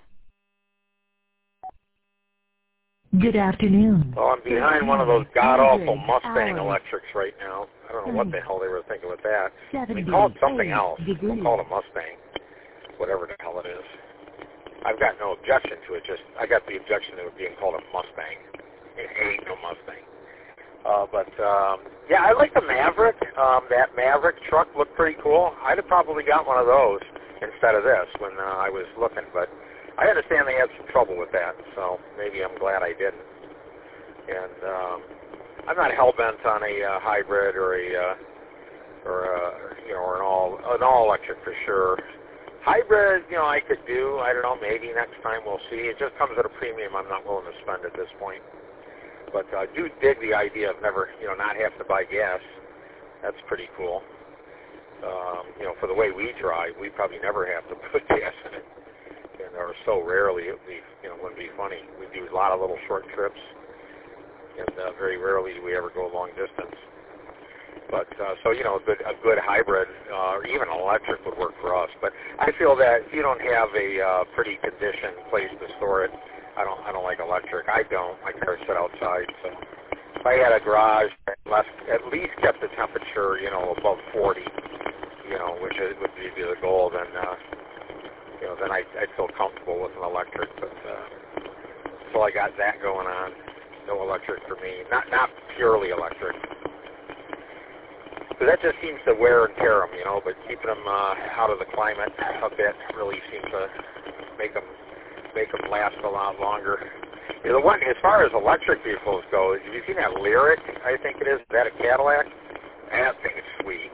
Good afternoon. Well, I'm behind one of those god-awful Mustang electrics right now. I don't know what the hell they were thinking with that. We call it something else. We'll call it a Mustang, whatever the hell it is. I've got no objection to it. Just I got the objection to it being called a Mustang. It ain't no Mustang. Uh, but um, yeah, I like the Maverick. Um, that Maverick truck looked pretty cool. I'd have probably got one of those instead of this when uh, I was looking, but I understand they had some trouble with that, so maybe I'm glad I didn't. And um, I'm not hell bent on a uh, hybrid or a uh, or a, you know or an all an all electric for sure. Hybrid, you know, I could do. I don't know. Maybe next time we'll see. It just comes at a premium. I'm not willing to spend at this point. But I uh, do dig the idea of never, you know, not have to buy gas. That's pretty cool. Um, you know, for the way we drive, we probably never have to put gas in it. And or so rarely it would be, you know, wouldn't be funny. We do a lot of little short trips, and uh, very rarely do we ever go long distance. But uh, so you know, a good a good hybrid uh, or even electric would work for us. But I feel that if you don't have a uh, pretty conditioned place to store it, I don't I don't like electric. I don't. My cars sit outside. So if I had a garage that less, at least kept the temperature, you know, above forty, you know, which is, would be the goal, then uh, you know, then I I'd feel comfortable with an electric. But uh, so I got that going on. No electric for me. Not not purely electric. So that just seems to wear and tear them, you know, but keeping them uh, out of the climate a bit really seems to make them make them last a lot longer. You know, the one, as far as electric vehicles go, have you seen that Lyric, I think it is? Is that a Cadillac? That thing is sweet.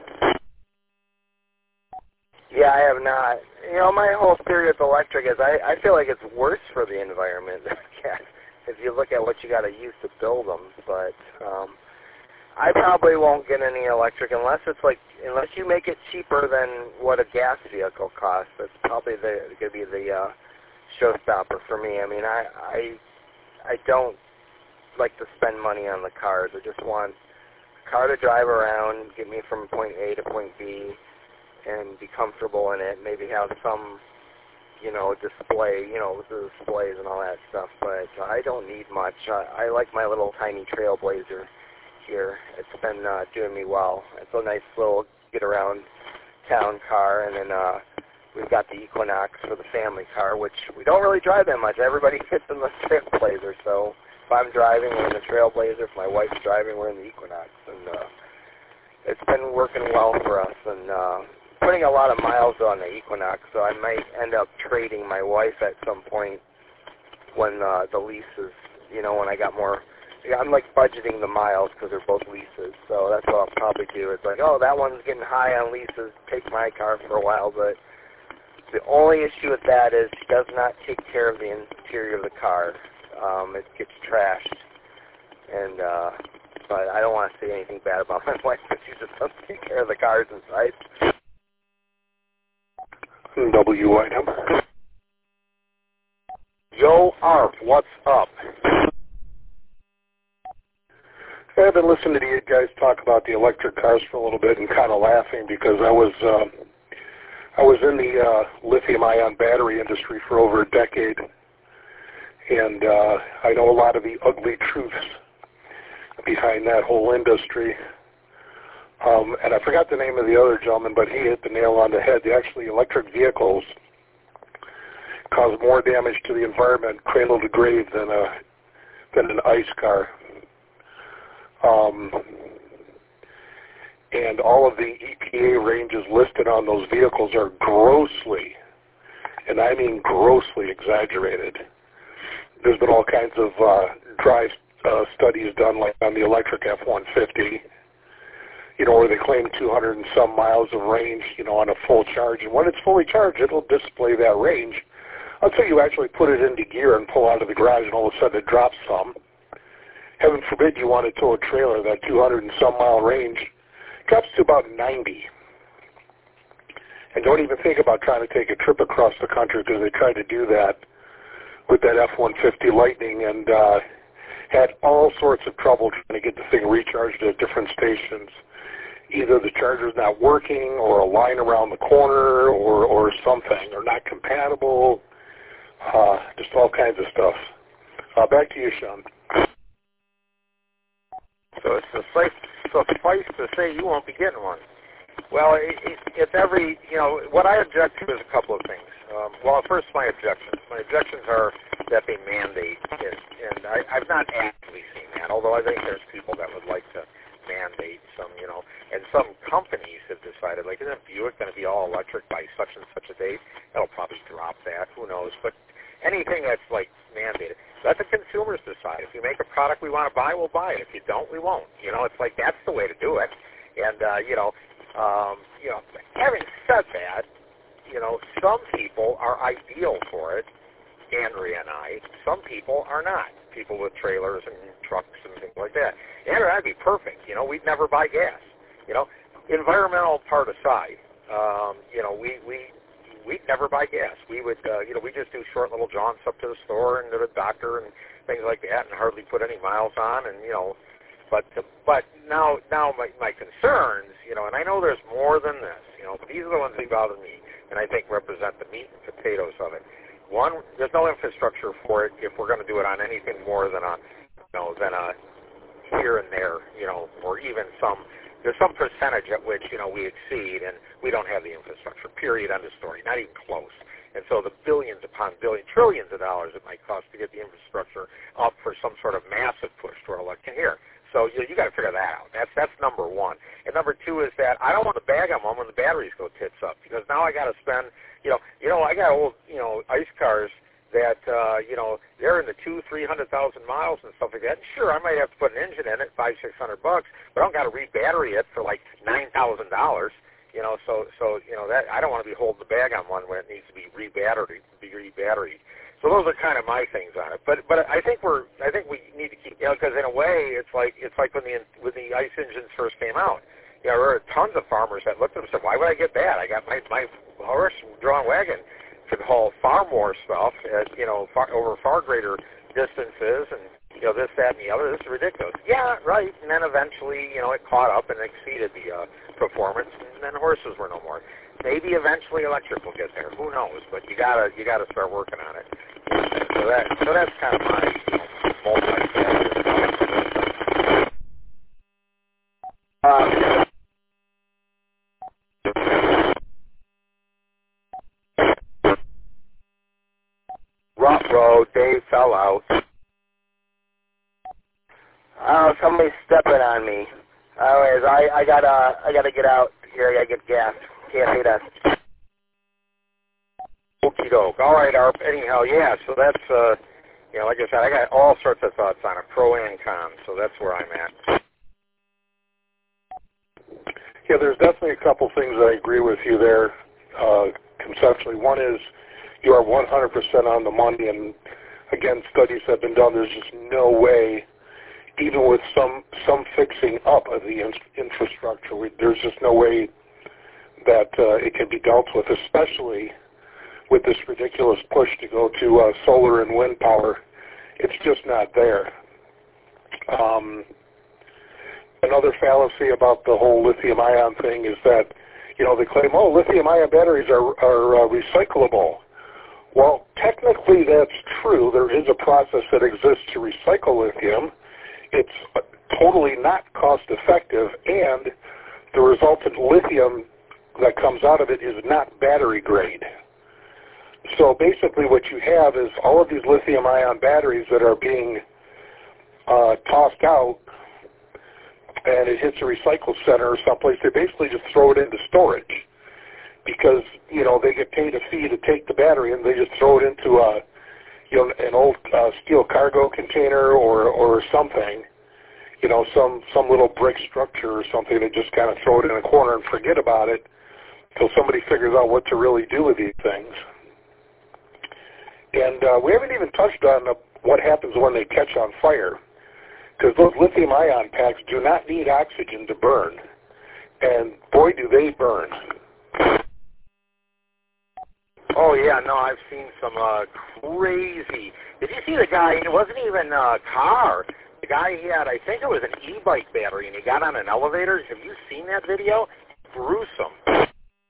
Yeah, I have not. You know, my whole theory with electric is I, I feel like it's worse for the environment than gas, if you look at what you got to use to build them. But um, I probably won't get any electric unless it's like, unless you make it cheaper than what a gas vehicle costs. That's probably the going to be the uh, showstopper for me. I mean, I, I I don't like to spend money on the cars. I just want a car to drive around, get me from point A to point B, and be comfortable in it. Maybe have some, you know, display, you know, with the displays and all that stuff. But I don't need much. I, I like my little tiny Trailblazer here. It's been uh, doing me well. It's a nice little get around town car, and then uh, we've got the Equinox for the family car, which we don't really drive that much. Everybody fits in the Trailblazer, so if I'm driving, we're in the Trailblazer. If my wife's driving, we're in the Equinox, and uh, it's been working well for us, and uh, putting a lot of miles on the Equinox, so I might end up trading my wife at some point when uh, the lease is, you know, when I got more. Yeah, I'm like budgeting the miles because they're both leases, so that's what I'll probably do. It's like, oh, that one's getting high on leases, take my car for a while, but the only issue with that is she does not take care of the interior of the car. Um, it gets trashed, and uh, but I don't want to say anything bad about my wife, but she just doesn't take care of the cars inside. W item. Yo, Arp, what's up? I've been listening to you guys talk about the electric cars for a little bit and kind of laughing because I was uh, I was in the uh, lithium-ion battery industry for over a decade, and uh, I know a lot of the ugly truths behind that whole industry. Um, and I forgot the name of the other gentleman, but he hit the nail on the head. Actually, electric vehicles cause more damage to the environment, cradle to grave, than a than an ICE car. Um, and all of the E P A ranges listed on those vehicles are grossly, and I mean grossly exaggerated. There's been all kinds of uh, drive uh, studies done, like on the electric F one fifty, you know, where they claim two hundred and some miles of range, you know, on a full charge. And when it's fully charged, it'll display that range until you actually put it into gear and pull out of the garage, and all of a sudden it drops some. Heaven forbid you want to tow a trailer, that two hundred and some mile range drops to about ninety. And don't even think about trying to take a trip across the country, because they tried to do that with that F one fifty Lightning and uh, had all sorts of trouble trying to get the thing recharged at different stations. Either the charger's not working, or a line around the corner, or, or something, or not compatible, uh, just all kinds of stuff. Uh, back to you, Sean. So it's suffice, suffice to say you won't be getting one. Well, it, it, it's every, you know, what I object to is a couple of things. Um, well, first, my objections. My objections are that they mandate it, and I, I've not actually seen that, although I think there's people that would like to mandate some, you know, and some companies have decided, like, isn't Buick going to be all electric by such and such a date? They'll probably drop that, who knows, but anything that's, like, mandated, let the consumers decide. If you make a product we want to buy, we'll buy it. If you don't, we won't. You know, it's like, that's the way to do it, and, uh, you know, um, you know, having said that, you know, some people are ideal for it, Andrea and I. Some people are not. People with trailers and trucks and things like that. Andrea and I'd be perfect. You know, we'd never buy gas. You know, environmental part aside, um, you know, we, we, we'd never buy gas. We would, uh, you know, we just do short little jaunts up to the store and to the doctor and things like that, and hardly put any miles on. And, you know, But the, but now now my my concerns, you know, and I know there's more than this, you know, but these are the ones that bother me, and I think represent the meat and potatoes of it. One, there's no infrastructure for it if we're going to do it on anything more than a, you know, than a here and there, you know, or even some. There's some percentage at which, you know, we exceed, and we don't have the infrastructure. Period. End of story. Not even close. And so the billions upon billions, trillions of dollars it might cost to get the infrastructure up for some sort of massive push toward election here. So you, you got to figure that out. That's that's number one. And number two is that I don't want to bag on one when the batteries go tits up, because now I got to spend, you know, you know, I got old, you know, ICE cars that, uh, you know, they're in the two, three hundred thousand miles and stuff like that. And sure, I might have to put an engine in it, five, six hundred bucks, but I don't got to re-battery it for like nine thousand dollars. You know, so so you know that I don't want to be holding the bag on one when it needs to be re-batteried, be re-batteried. So those are kind of my things on it. But but I think we're I think we need to keep, you know, because in a way it's like it's like when the when the ICE engines first came out. You know, there were tons of farmers that looked at them and said, "Why would I get that? I got my my horse-drawn wagon could haul far more stuff, at, you know, far, over far greater distances, and you know this, that, and the other. This is ridiculous." Yeah, right. And then eventually, you know, it caught up and exceeded the uh, performance, and then horses were no more. Maybe eventually electric will get there. Who knows? But you gotta you gotta start working on it. So that so that's kind of my, you know, multi-faceted. Uh, Rough road, Dave fell out. Oh, somebody's stepping on me. Anyways, I, I gotta I gotta get out here. I gotta get gas. Can't do that. Okie doke. All right, Arp. Anyhow, yeah. So that's uh, you know, like I said, I got all sorts of thoughts on it, pro and con. So that's where I'm at. Yeah, there's definitely a couple things I agree with you there. Uh, conceptually, one is you are one hundred percent on the money, and again, studies have been done. There's just no way, even with some some fixing up of the in- infrastructure, we, there's just no way that uh, it can be dealt with, especially with this ridiculous push to go to uh, solar and wind power. It's just not there. Um, another fallacy about the whole lithium-ion thing is that, you know, they claim, oh, lithium-ion batteries are, are uh, recyclable. Well, technically that's true. There is a process that exists to recycle lithium. It's totally not cost-effective, and the resultant lithium that comes out of it is not battery grade. So basically what you have is all of these lithium-ion batteries that are being uh, tossed out, and it hits a recycle center or someplace. They basically just throw it into storage because, you know, they get paid a fee to take the battery, and they just throw it into a, you know, an old uh, steel cargo container or, or something, you know, some, some little brick structure or something. They just kind of throw it in a corner and forget about it until somebody figures out what to really do with these things. And uh, we haven't even touched on uh, what happens when they catch on fire, because those lithium-ion packs do not need oxygen to burn, and boy, do they burn. Oh, yeah, no, I've seen some uh, crazy... Did you see the guy? It wasn't even a car. The guy, he had, I think it was an e-bike battery, and he got on an elevator. Have you seen that video? Gruesome.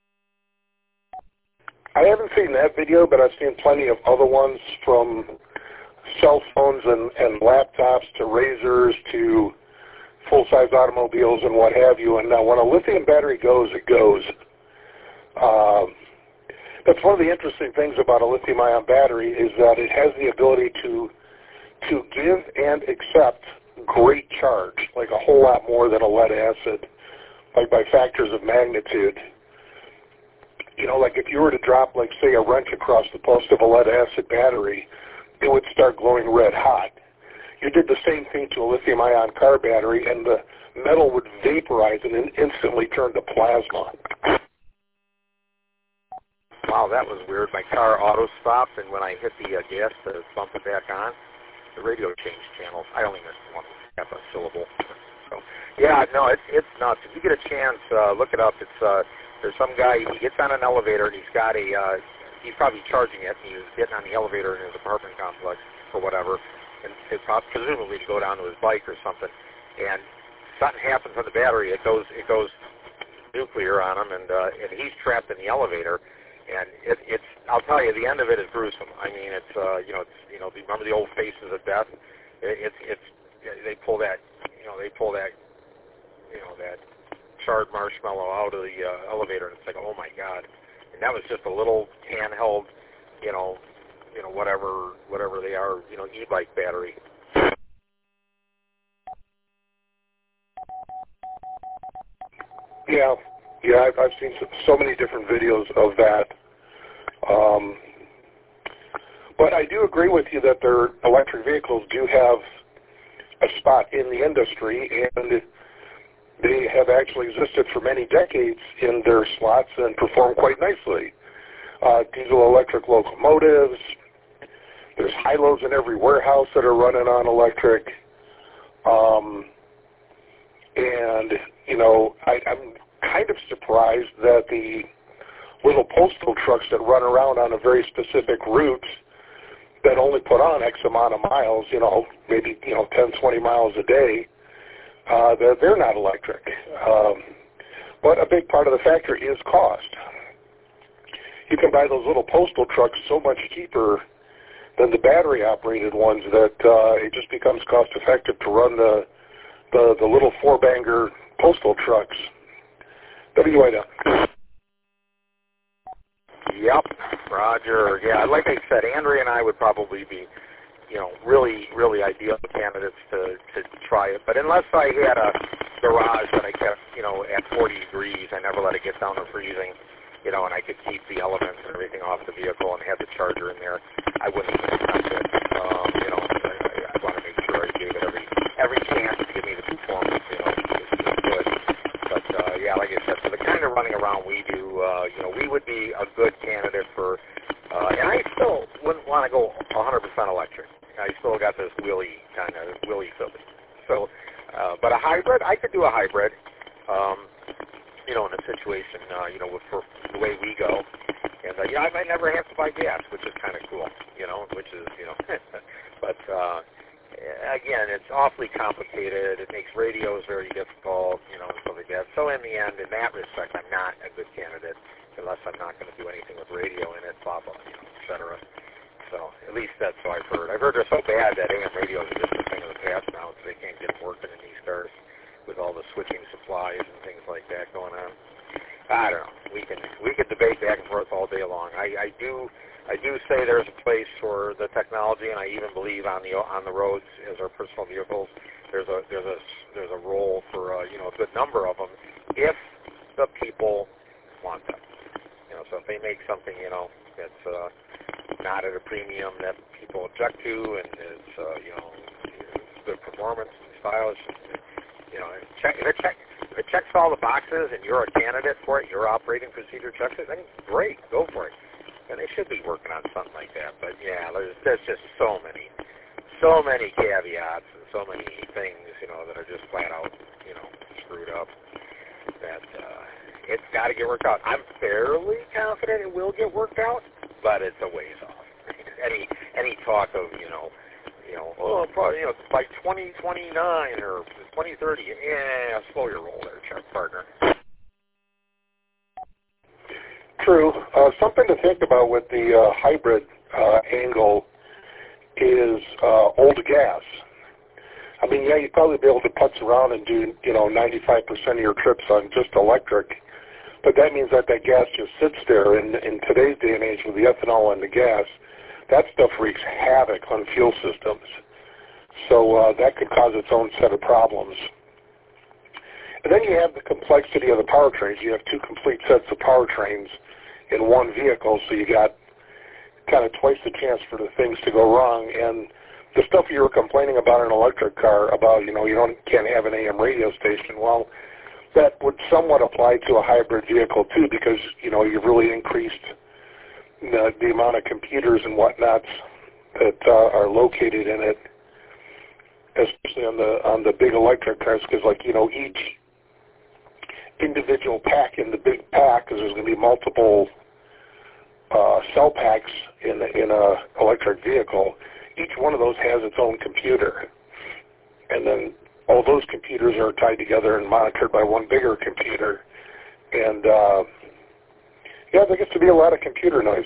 I haven't seen that video, but I've seen plenty of other ones, from cell phones and, and laptops to razors to full-size automobiles and what have you. And uh, when a lithium battery goes, it goes. Um, that's one of the interesting things about a lithium-ion battery is that it has the ability to to give and accept great charge, like a whole lot more than a lead acid, like by factors of magnitude. You know, like if you were to drop, like, say, a wrench across the post of a lead-acid battery, it would start glowing red hot. You did the same thing to a lithium-ion car battery, and the metal would vaporize and then instantly turn to plasma. Wow, that was weird. My car auto-stopped, and when I hit the uh, gas to bump it back on, the radio changed channels. I only missed one half a syllable. So, yeah, no, it's it's nuts. If you get a chance, uh, look it up. It's... Uh, There's some guy, he gets on an elevator, and he's got a, uh, he's probably charging it, and he was getting on the elevator in his apartment complex or whatever, and it, presumably to go down to his bike or something. and something happens on the battery, it goes it goes nuclear on him, and uh, and he's trapped in the elevator. And it, it's, I'll tell you, the end of it is gruesome. I mean, it's, uh, you know, it's, you know, remember the old Faces of Death? It, it's, it's, they pull that, you know, they pull that, you know, that charred marshmallow out of the uh, elevator, and it's like, oh my God. And that was just a little handheld, you know, you know, whatever, whatever they are, you know, e-bike battery. Yeah, yeah, I've, I've seen so, so many different videos of that. Um, but I do agree with you that their electric vehicles do have a spot in the industry, and they have actually existed for many decades in their slots and perform quite nicely. Uh, diesel electric locomotives, there's high-lows in every warehouse that are running on electric. Um, and, you know, I, I'm kind of surprised that the little postal trucks that run around on a very specific route that only put on X amount of miles, you know, maybe, you know, ten, twenty miles a day, uh, they're, they're not electric. Um, but a big part of the factor is cost. You can buy those little postal trucks so much cheaper than the battery-operated ones that uh, it just becomes cost-effective to run the, the, the little four-banger postal trucks. W I W. Yep, Roger. Yeah, like I said, Andrea and I would probably be, you know, really, really ideal candidates to, to try it. But unless I had a garage that I kept, you know, at forty degrees, I never let it get down to freezing, you know, and I could keep the elements and everything off the vehicle and have the charger in there, I wouldn't even touch it. Um, you know, I, I want to make sure I gave it every every chance to give me the performance, you know, it's good. But, uh, yeah, like I said, for the kind of running around we do, uh, you know, we would be a good candidate for, uh, and I still wouldn't want to go one hundred percent electric. I still got this wheelie kind of wheelie silly. So, uh, but a hybrid, I could do a hybrid, um, you know, in a situation, uh, you know, with, for the way we go. And, uh, yeah, I might never have to buy gas, which is kind of cool, you know, which is, you know, but, uh, again, it's awfully complicated. It makes radios very difficult, you know, and stuff like that. So in the end, in that respect, I'm not a good candidate unless I'm not going to do anything with radio in it, blah, blah, you know, et cetera. So at least that's what I've heard. I've heard they're so bad that A M radios are just a thing of the past now, so they can't get them working in these cars with all the switching supplies and things like that going on. I don't know. We can we can debate back and forth all day long. I, I do I do say there's a place for the technology, and I even believe on the on the roads as our personal vehicles, there's a there's a there's a role for uh, you know a good number of them if the people want them. You know, so if they make something you know that's uh, not at a premium that people object to, and it's uh, you know good performance and stylish, you know, check if it check if it checks all the boxes and you're a candidate for it, your operating procedure checks it, then great, go for it. And they should be working on something like that. But yeah, there's, there's just so many, so many caveats and so many things, you know, that are just flat out, you know, screwed up. That uh, it's got to get worked out. I'm fairly confident it will get worked out, but it's a ways off. Any any talk of you know, you know, oh, probably, you know, by twenty twenty-nine or twenty thirty, yeah, slow your roll there, Chuck, partner. True. Uh, something to think about with the uh, hybrid uh, angle is uh, old gas. I mean, yeah, you'd probably be able to putz around and do, you know, ninety-five percent of your trips on just electric, but that means that that gas just sits there. And in today's day and age with the ethanol and the gas, that stuff wreaks havoc on fuel systems. So uh, that could cause its own set of problems. And then you have the complexity of the powertrains. You have two complete sets of powertrains in one vehicle, so you got kind of twice the chance for the things to go wrong. And the stuff you were complaining about in an electric car, about, you know, you don't can't have an A M radio station, well, that would somewhat apply to a hybrid vehicle too, because, you know, you've really increased the, the amount of computers and whatnots that uh, are located in it, especially on the on the big electric cars, because, like, you know, each individual pack in the big pack, because there's going to be multiple uh, cell packs in a, in a electric vehicle. Each one of those has its own computer, and then all those computers are tied together and monitored by one bigger computer. And, uh, yeah, there gets to be a lot of computer noise.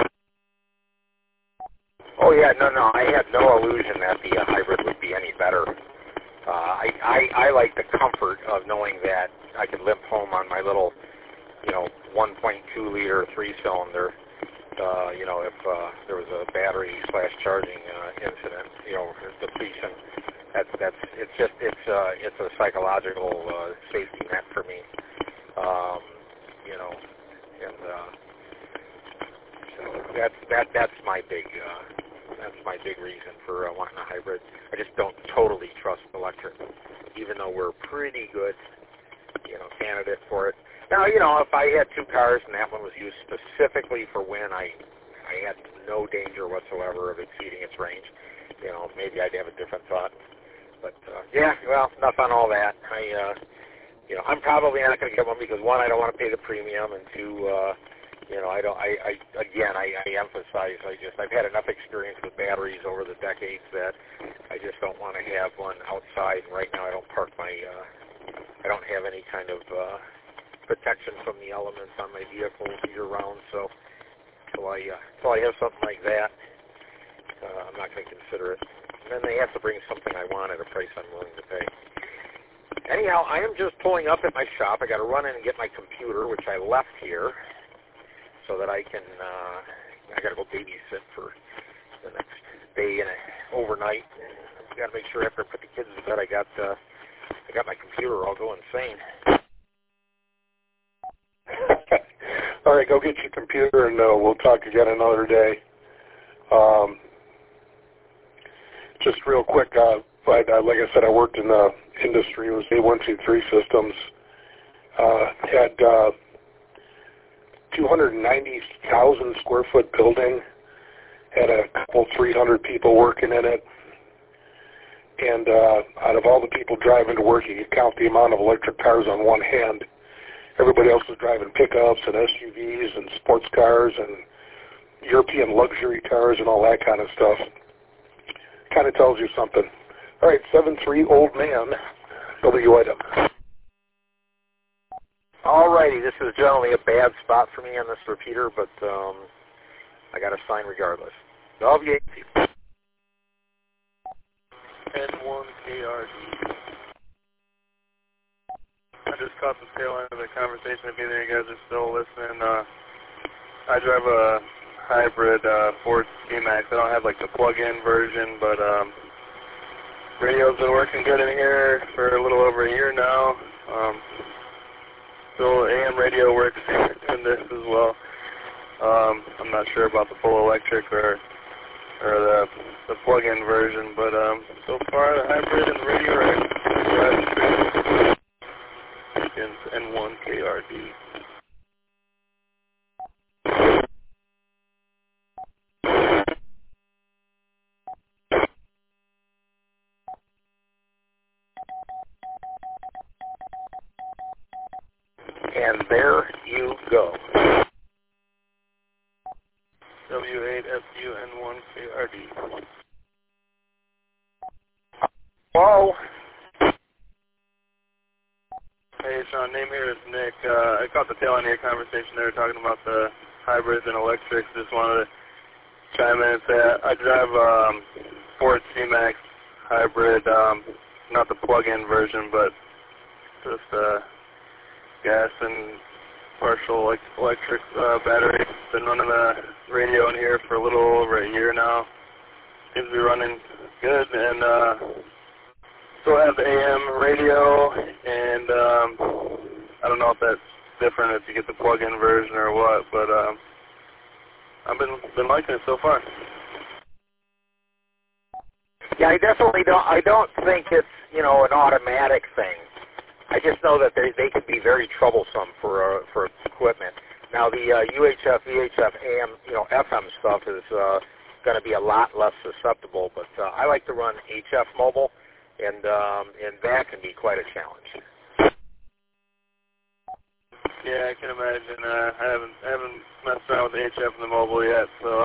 Oh, yeah, no, no, I had no illusion that the uh, hybrid would be any better. Uh, I, I, I like the comfort of knowing that I could limp home on my little, you know, one point two liter three-cylinder. Uh, you know, if uh, there was a battery slash charging uh, incident, you know, depletion. That's that's it's just it's uh, it's a psychological uh, safety net for me. Um, you know, and uh, so that's that that's my big uh, that's my big reason for uh, wanting a hybrid. I just don't totally trust electric, even though we're pretty good, you know, candidate for it. Now, you know, if I had two cars and that one was used specifically for when I I had no danger whatsoever of exceeding its range, you know, maybe I'd have a different thought. But, uh, yeah, well, enough on all that. I, uh, you know, I'm probably not going to get one because, one, I don't want to pay the premium, and two, uh, you know, I don't, I, I again, I, I emphasize, I just, I've had enough experience with batteries over the decades that I just don't want to have one outside. And right now I don't park my, uh, I don't have any kind of, uh, protection from the elements on my vehicle year round, so until I, uh, until I have something like that, uh, I'm not going to consider it. And then they have to bring something I want at a price I'm willing to pay. Anyhow, I am just pulling up at my shop. I got to run in and get my computer, which I left here, so that I can, uh, I got to go babysit for the next day and a, overnight. I got to make sure after I put the kids to bed, I got, uh, I got my computer. I'll go insane. All right, go get your computer, and uh, we'll talk again another day. Um, just real quick, uh, I, I, like I said, I worked in the industry. It was A one two three Systems. Uh, had uh, two hundred ninety thousand square foot building. Had a couple, three hundred people working in it. And uh, out of all the people driving to work, you could count the amount of electric cars on one hand. Everybody else was driving pickups and S U Vs and sports cars and European luxury cars and all that kind of stuff. Kind of tells you something. All right, seven three Old Man, W item. All righty, this is generally a bad spot for me on this repeater, but um, I got a sign regardless. W eight. N one K R D. I just caught the tail end of the conversation. If either of you guys are still listening, uh, I drive a hybrid uh, Ford C-Max. I don't have like the plug-in version, but um, radio's been working good in here for a little over a year now. Um, still A M radio works in this as well. Um, I'm not sure about the full electric or or the the plug-in version, but um, so far the hybrid and the radio are N one K R D. And there you go. W eight S U N one K R D. Hello? Hey, Sean, name here is Nick. Uh, I caught the tail end of your conversation there talking about the hybrids and electrics. Just wanted to chime in and say I drive um, Ford C-Max hybrid, um, not the plug-in version, but just uh, gas and partial electric uh, battery. Been running the radio in here for a little over a year now. Seems to be running good, and uh, still have the A M radio, and um, I don't know if that's different if you get the plug-in version or what, but um, I've been been liking it so far. Yeah, I definitely don't. I don't think it's, you know, an automatic thing. I just know that they they can be very troublesome for uh, for equipment. Now the uh, U H F, V H F, A M, you know, F M stuff is uh, going to be a lot less susceptible. But uh, I like to run H F mobile, and um, and that can be quite a challenge. Yeah, I can imagine. Uh, I haven't I haven't messed around with the H F and the mobile yet, so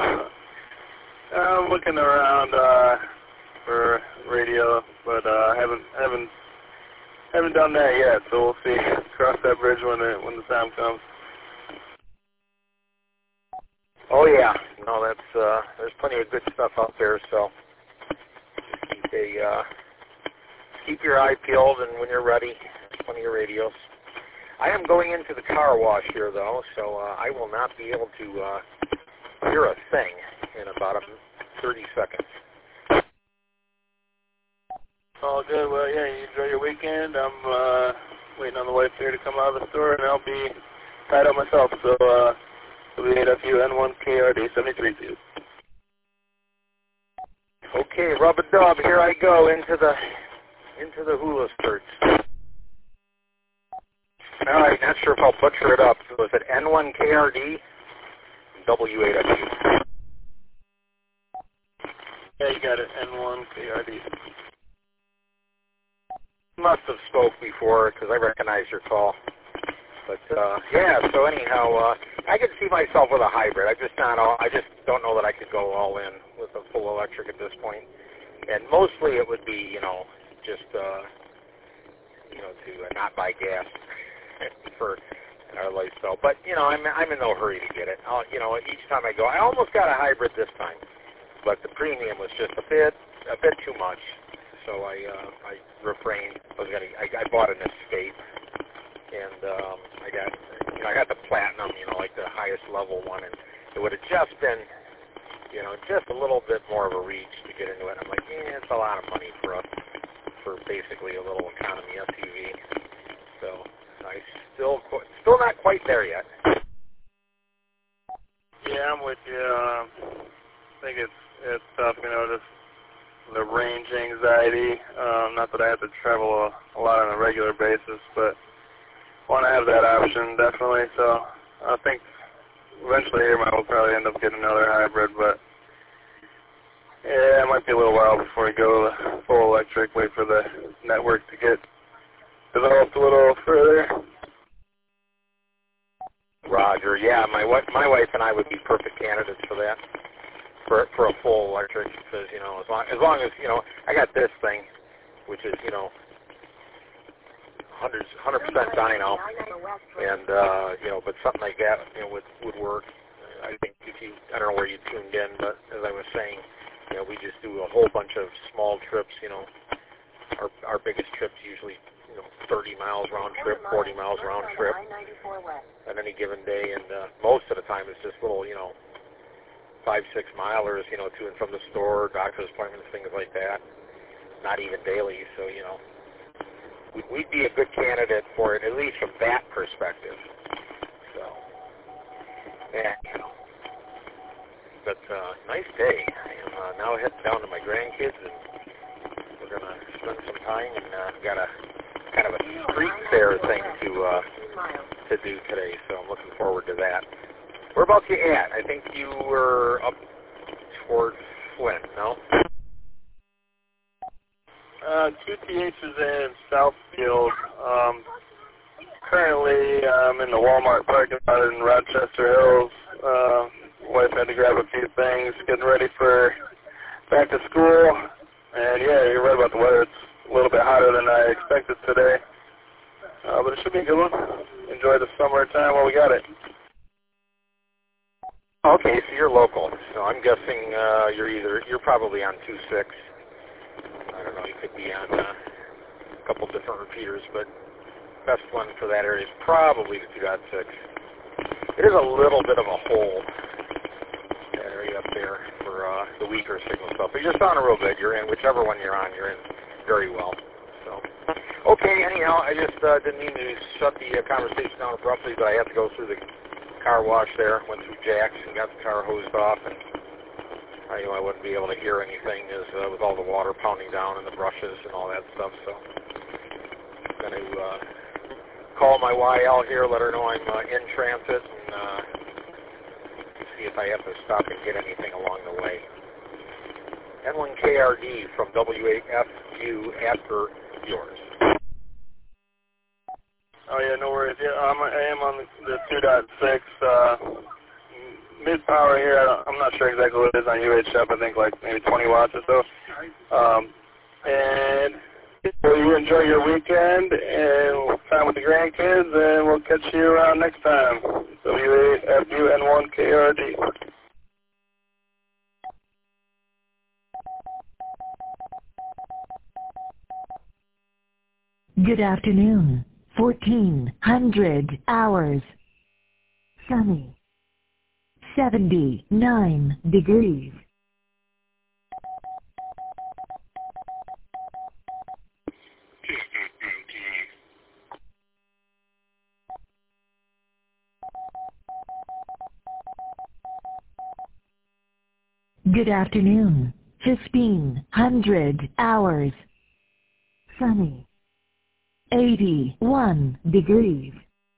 I'm looking around uh, for radio, but uh, I haven't I haven't haven't done that yet, so we'll see. Cross that bridge when the when the time comes. Oh yeah, no, that's uh, there's plenty of good stuff out there. So keep a uh, keep your eye peeled, and when you're ready, there's plenty of radios. I am going into the car wash here though, so uh, I will not be able to uh, hear a thing in about a thirty seconds. All good. Well, yeah, you enjoy your weekend. I'm uh, waiting on the wife here to come out of the store, and I'll be tied up myself. So uh, we'll be at N one K R D seventy-three two. Okay, rub a dub. Here I go into the into the hula skirts. All right, not sure if I'll butcher it up. So is it N one K R D W eight W? Yeah, you got it. N one K R D. Must have spoke before because I recognize your call. But uh, yeah, so anyhow, uh, I could see myself with a hybrid. I just not all, I just don't know that I could go all in with a full electric at this point. And mostly it would be, you know, just uh, you know, to uh, not buy gas for our lifestyle. But you know, I'm I'm in no hurry to get it. I'll, you know, each time I go, I almost got a hybrid this time, but the premium was just a bit a bit too much. So I uh, I refrained. I was gonna. I, I bought an Escape, and um, I got you know I got the Platinum, you know, like the highest level one, and it would have just been, you know, just a little bit more of a reach to get into it. I'm like, yeah, it's a lot of money for a for basically a little economy S U V. So I still qu- still not quite there yet. Yeah, I'm with you. Um, I think it's it's tough, you know, just the range anxiety. Um, not that I have to travel a, a lot on a regular basis, but want to have that option definitely. So I think eventually here I will probably end up getting another hybrid, but yeah, it might be a little while before we go full electric. Wait for the network to get developed a little further. Roger. Yeah, my wife, my wife and I would be perfect candidates for that. For for a full electric, because you know, as long as long as you know, I got this thing, which is you know, hundreds hundred percent dyno, and uh, you know, but something like that, you know, would would work. I think if you, I don't know where you tuned in, but as I was saying, you know, we just do a whole bunch of small trips. You know, our our biggest trips usually, you know, thirty miles round trip, forty miles round trip at any given day, and uh, most of the time it's just little, you know, five, six milers, you know, to and from the store, doctor's appointments, things like that. Not even daily, so, you know, we'd be a good candidate for it, at least from that perspective. So, yeah, you know. But, uh, nice day. I am uh, now heading down to my grandkids, and we're going to spend some time, and uh, got a kind of a street fair thing to, uh, to do today, so I'm looking forward to that. Whereabouts you at? I think you were up towards Flint, no? Uh, Q T H is in Southfield. Um, currently, I'm in the Walmart parking lot in Rochester Hills. Uh, wife had to grab a few things, getting ready for back to school. And yeah, you're right about the weather. It's a little bit hotter than I expected today. Uh, but it should be a good one. Enjoy the summertime while we got it. Okay, so you're local. So I'm guessing uh, you're either, you're probably on two six. I don't know, you could be on uh, a couple different repeaters, but best one for that area is probably the two point six. It is a little bit of a hole, that area up there, for uh, the weaker signal stuff. But you're sounding real good. You're in, whichever one you're on, you're in very well. So, okay, anyhow, I just uh, didn't mean to shut the uh, conversation down abruptly, but I have to go through the car wash there, went through Jack's and got the car hosed off, and I knew I wouldn't be able to hear anything as uh, with all the water pounding down and the brushes and all that stuff, so I'm going to uh, call my Y L here, let her know I'm uh, in transit, and uh, see if I have to stop and get anything along the way. N one K R D from W eight F U after yours. Oh, yeah, no worries. Yeah, I'm, I am on the, the two point six. Uh, mid-power here, I don't, I'm not sure exactly what it is on U H F. I think like maybe twenty watts or so. Um, and Well, you enjoy your weekend and time with the grandkids, and we'll catch you around next time. W A F U N one K R D. Good afternoon. fourteen hundred hours. Sunny. seventy-nine degrees. Good afternoon. fifteen hundred hours. Sunny. eighty-one degrees.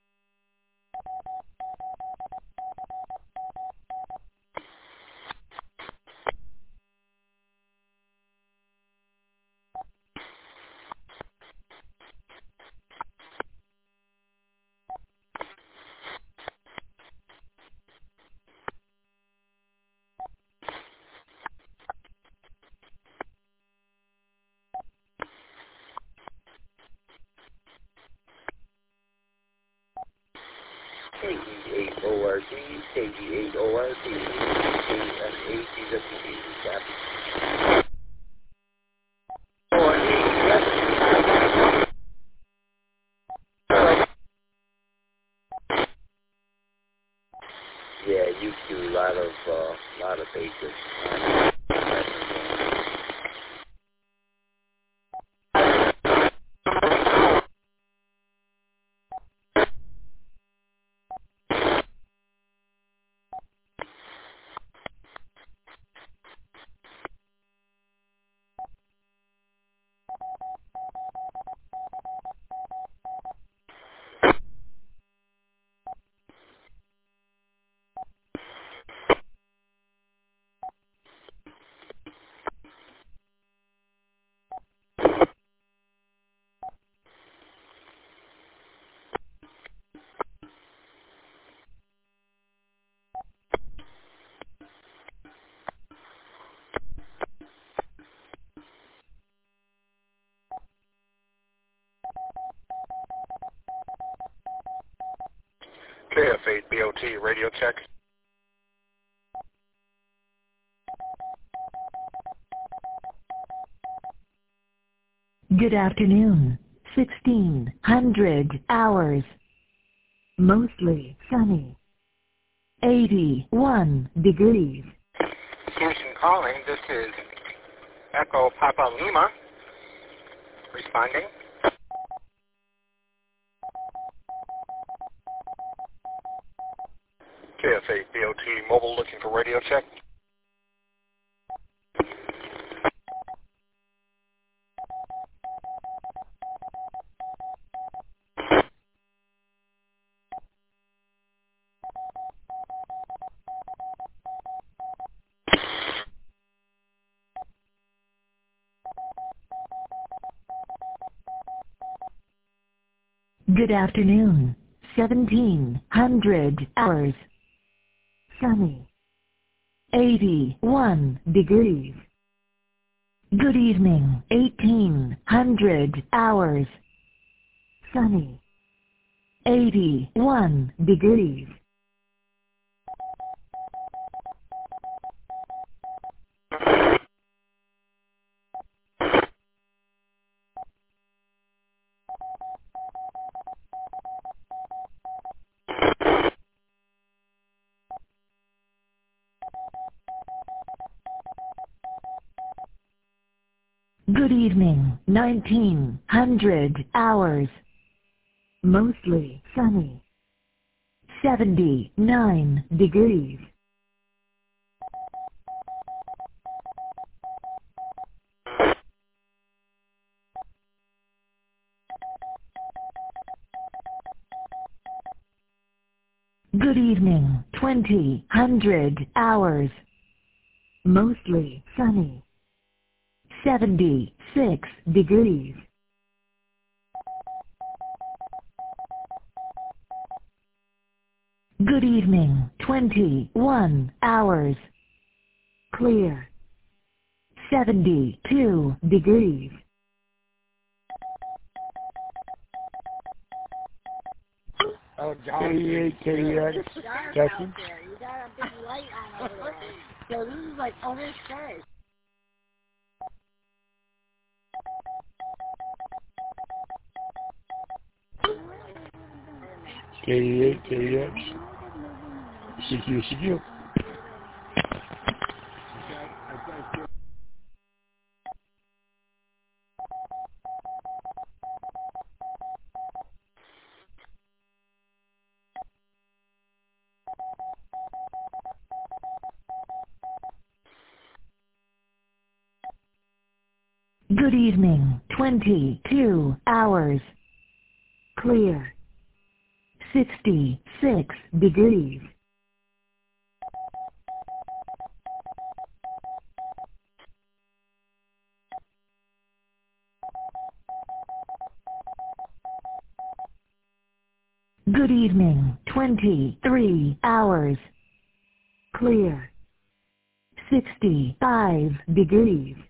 K G eight O R C, K G eight O R C, K S A C W D, copy. O R C, yes. Yeah, you do a lot of, uh, lot of bases. K F eight B O T, radio check. Good afternoon. sixteen hundred hours. Mostly sunny. eighty-one degrees. Houston calling. This is Echo Papa Lima responding. K F eight B O T, mobile looking for radio check. Good afternoon. seventeen hundred hours. Sunny. eighty-one degrees. Good evening. eighteen hundred hours. Sunny. eighty-one degrees. Good evening. nineteen hundred hours. Mostly sunny. seventy-nine degrees. Good evening. twenty hundred hours. Mostly sunny. seventy-six degrees. Good evening. twenty-one hours. Clear. seventy-two degrees. Oh, John. eighty-eight K E X. Testing. You got a big light on over there. So this is like overexposed. K E eight K E X. C Q C Q. Good evening, twenty-two hours. Clear. sixty-six degrees. Good evening, twenty-three hours. Clear. sixty-five degrees.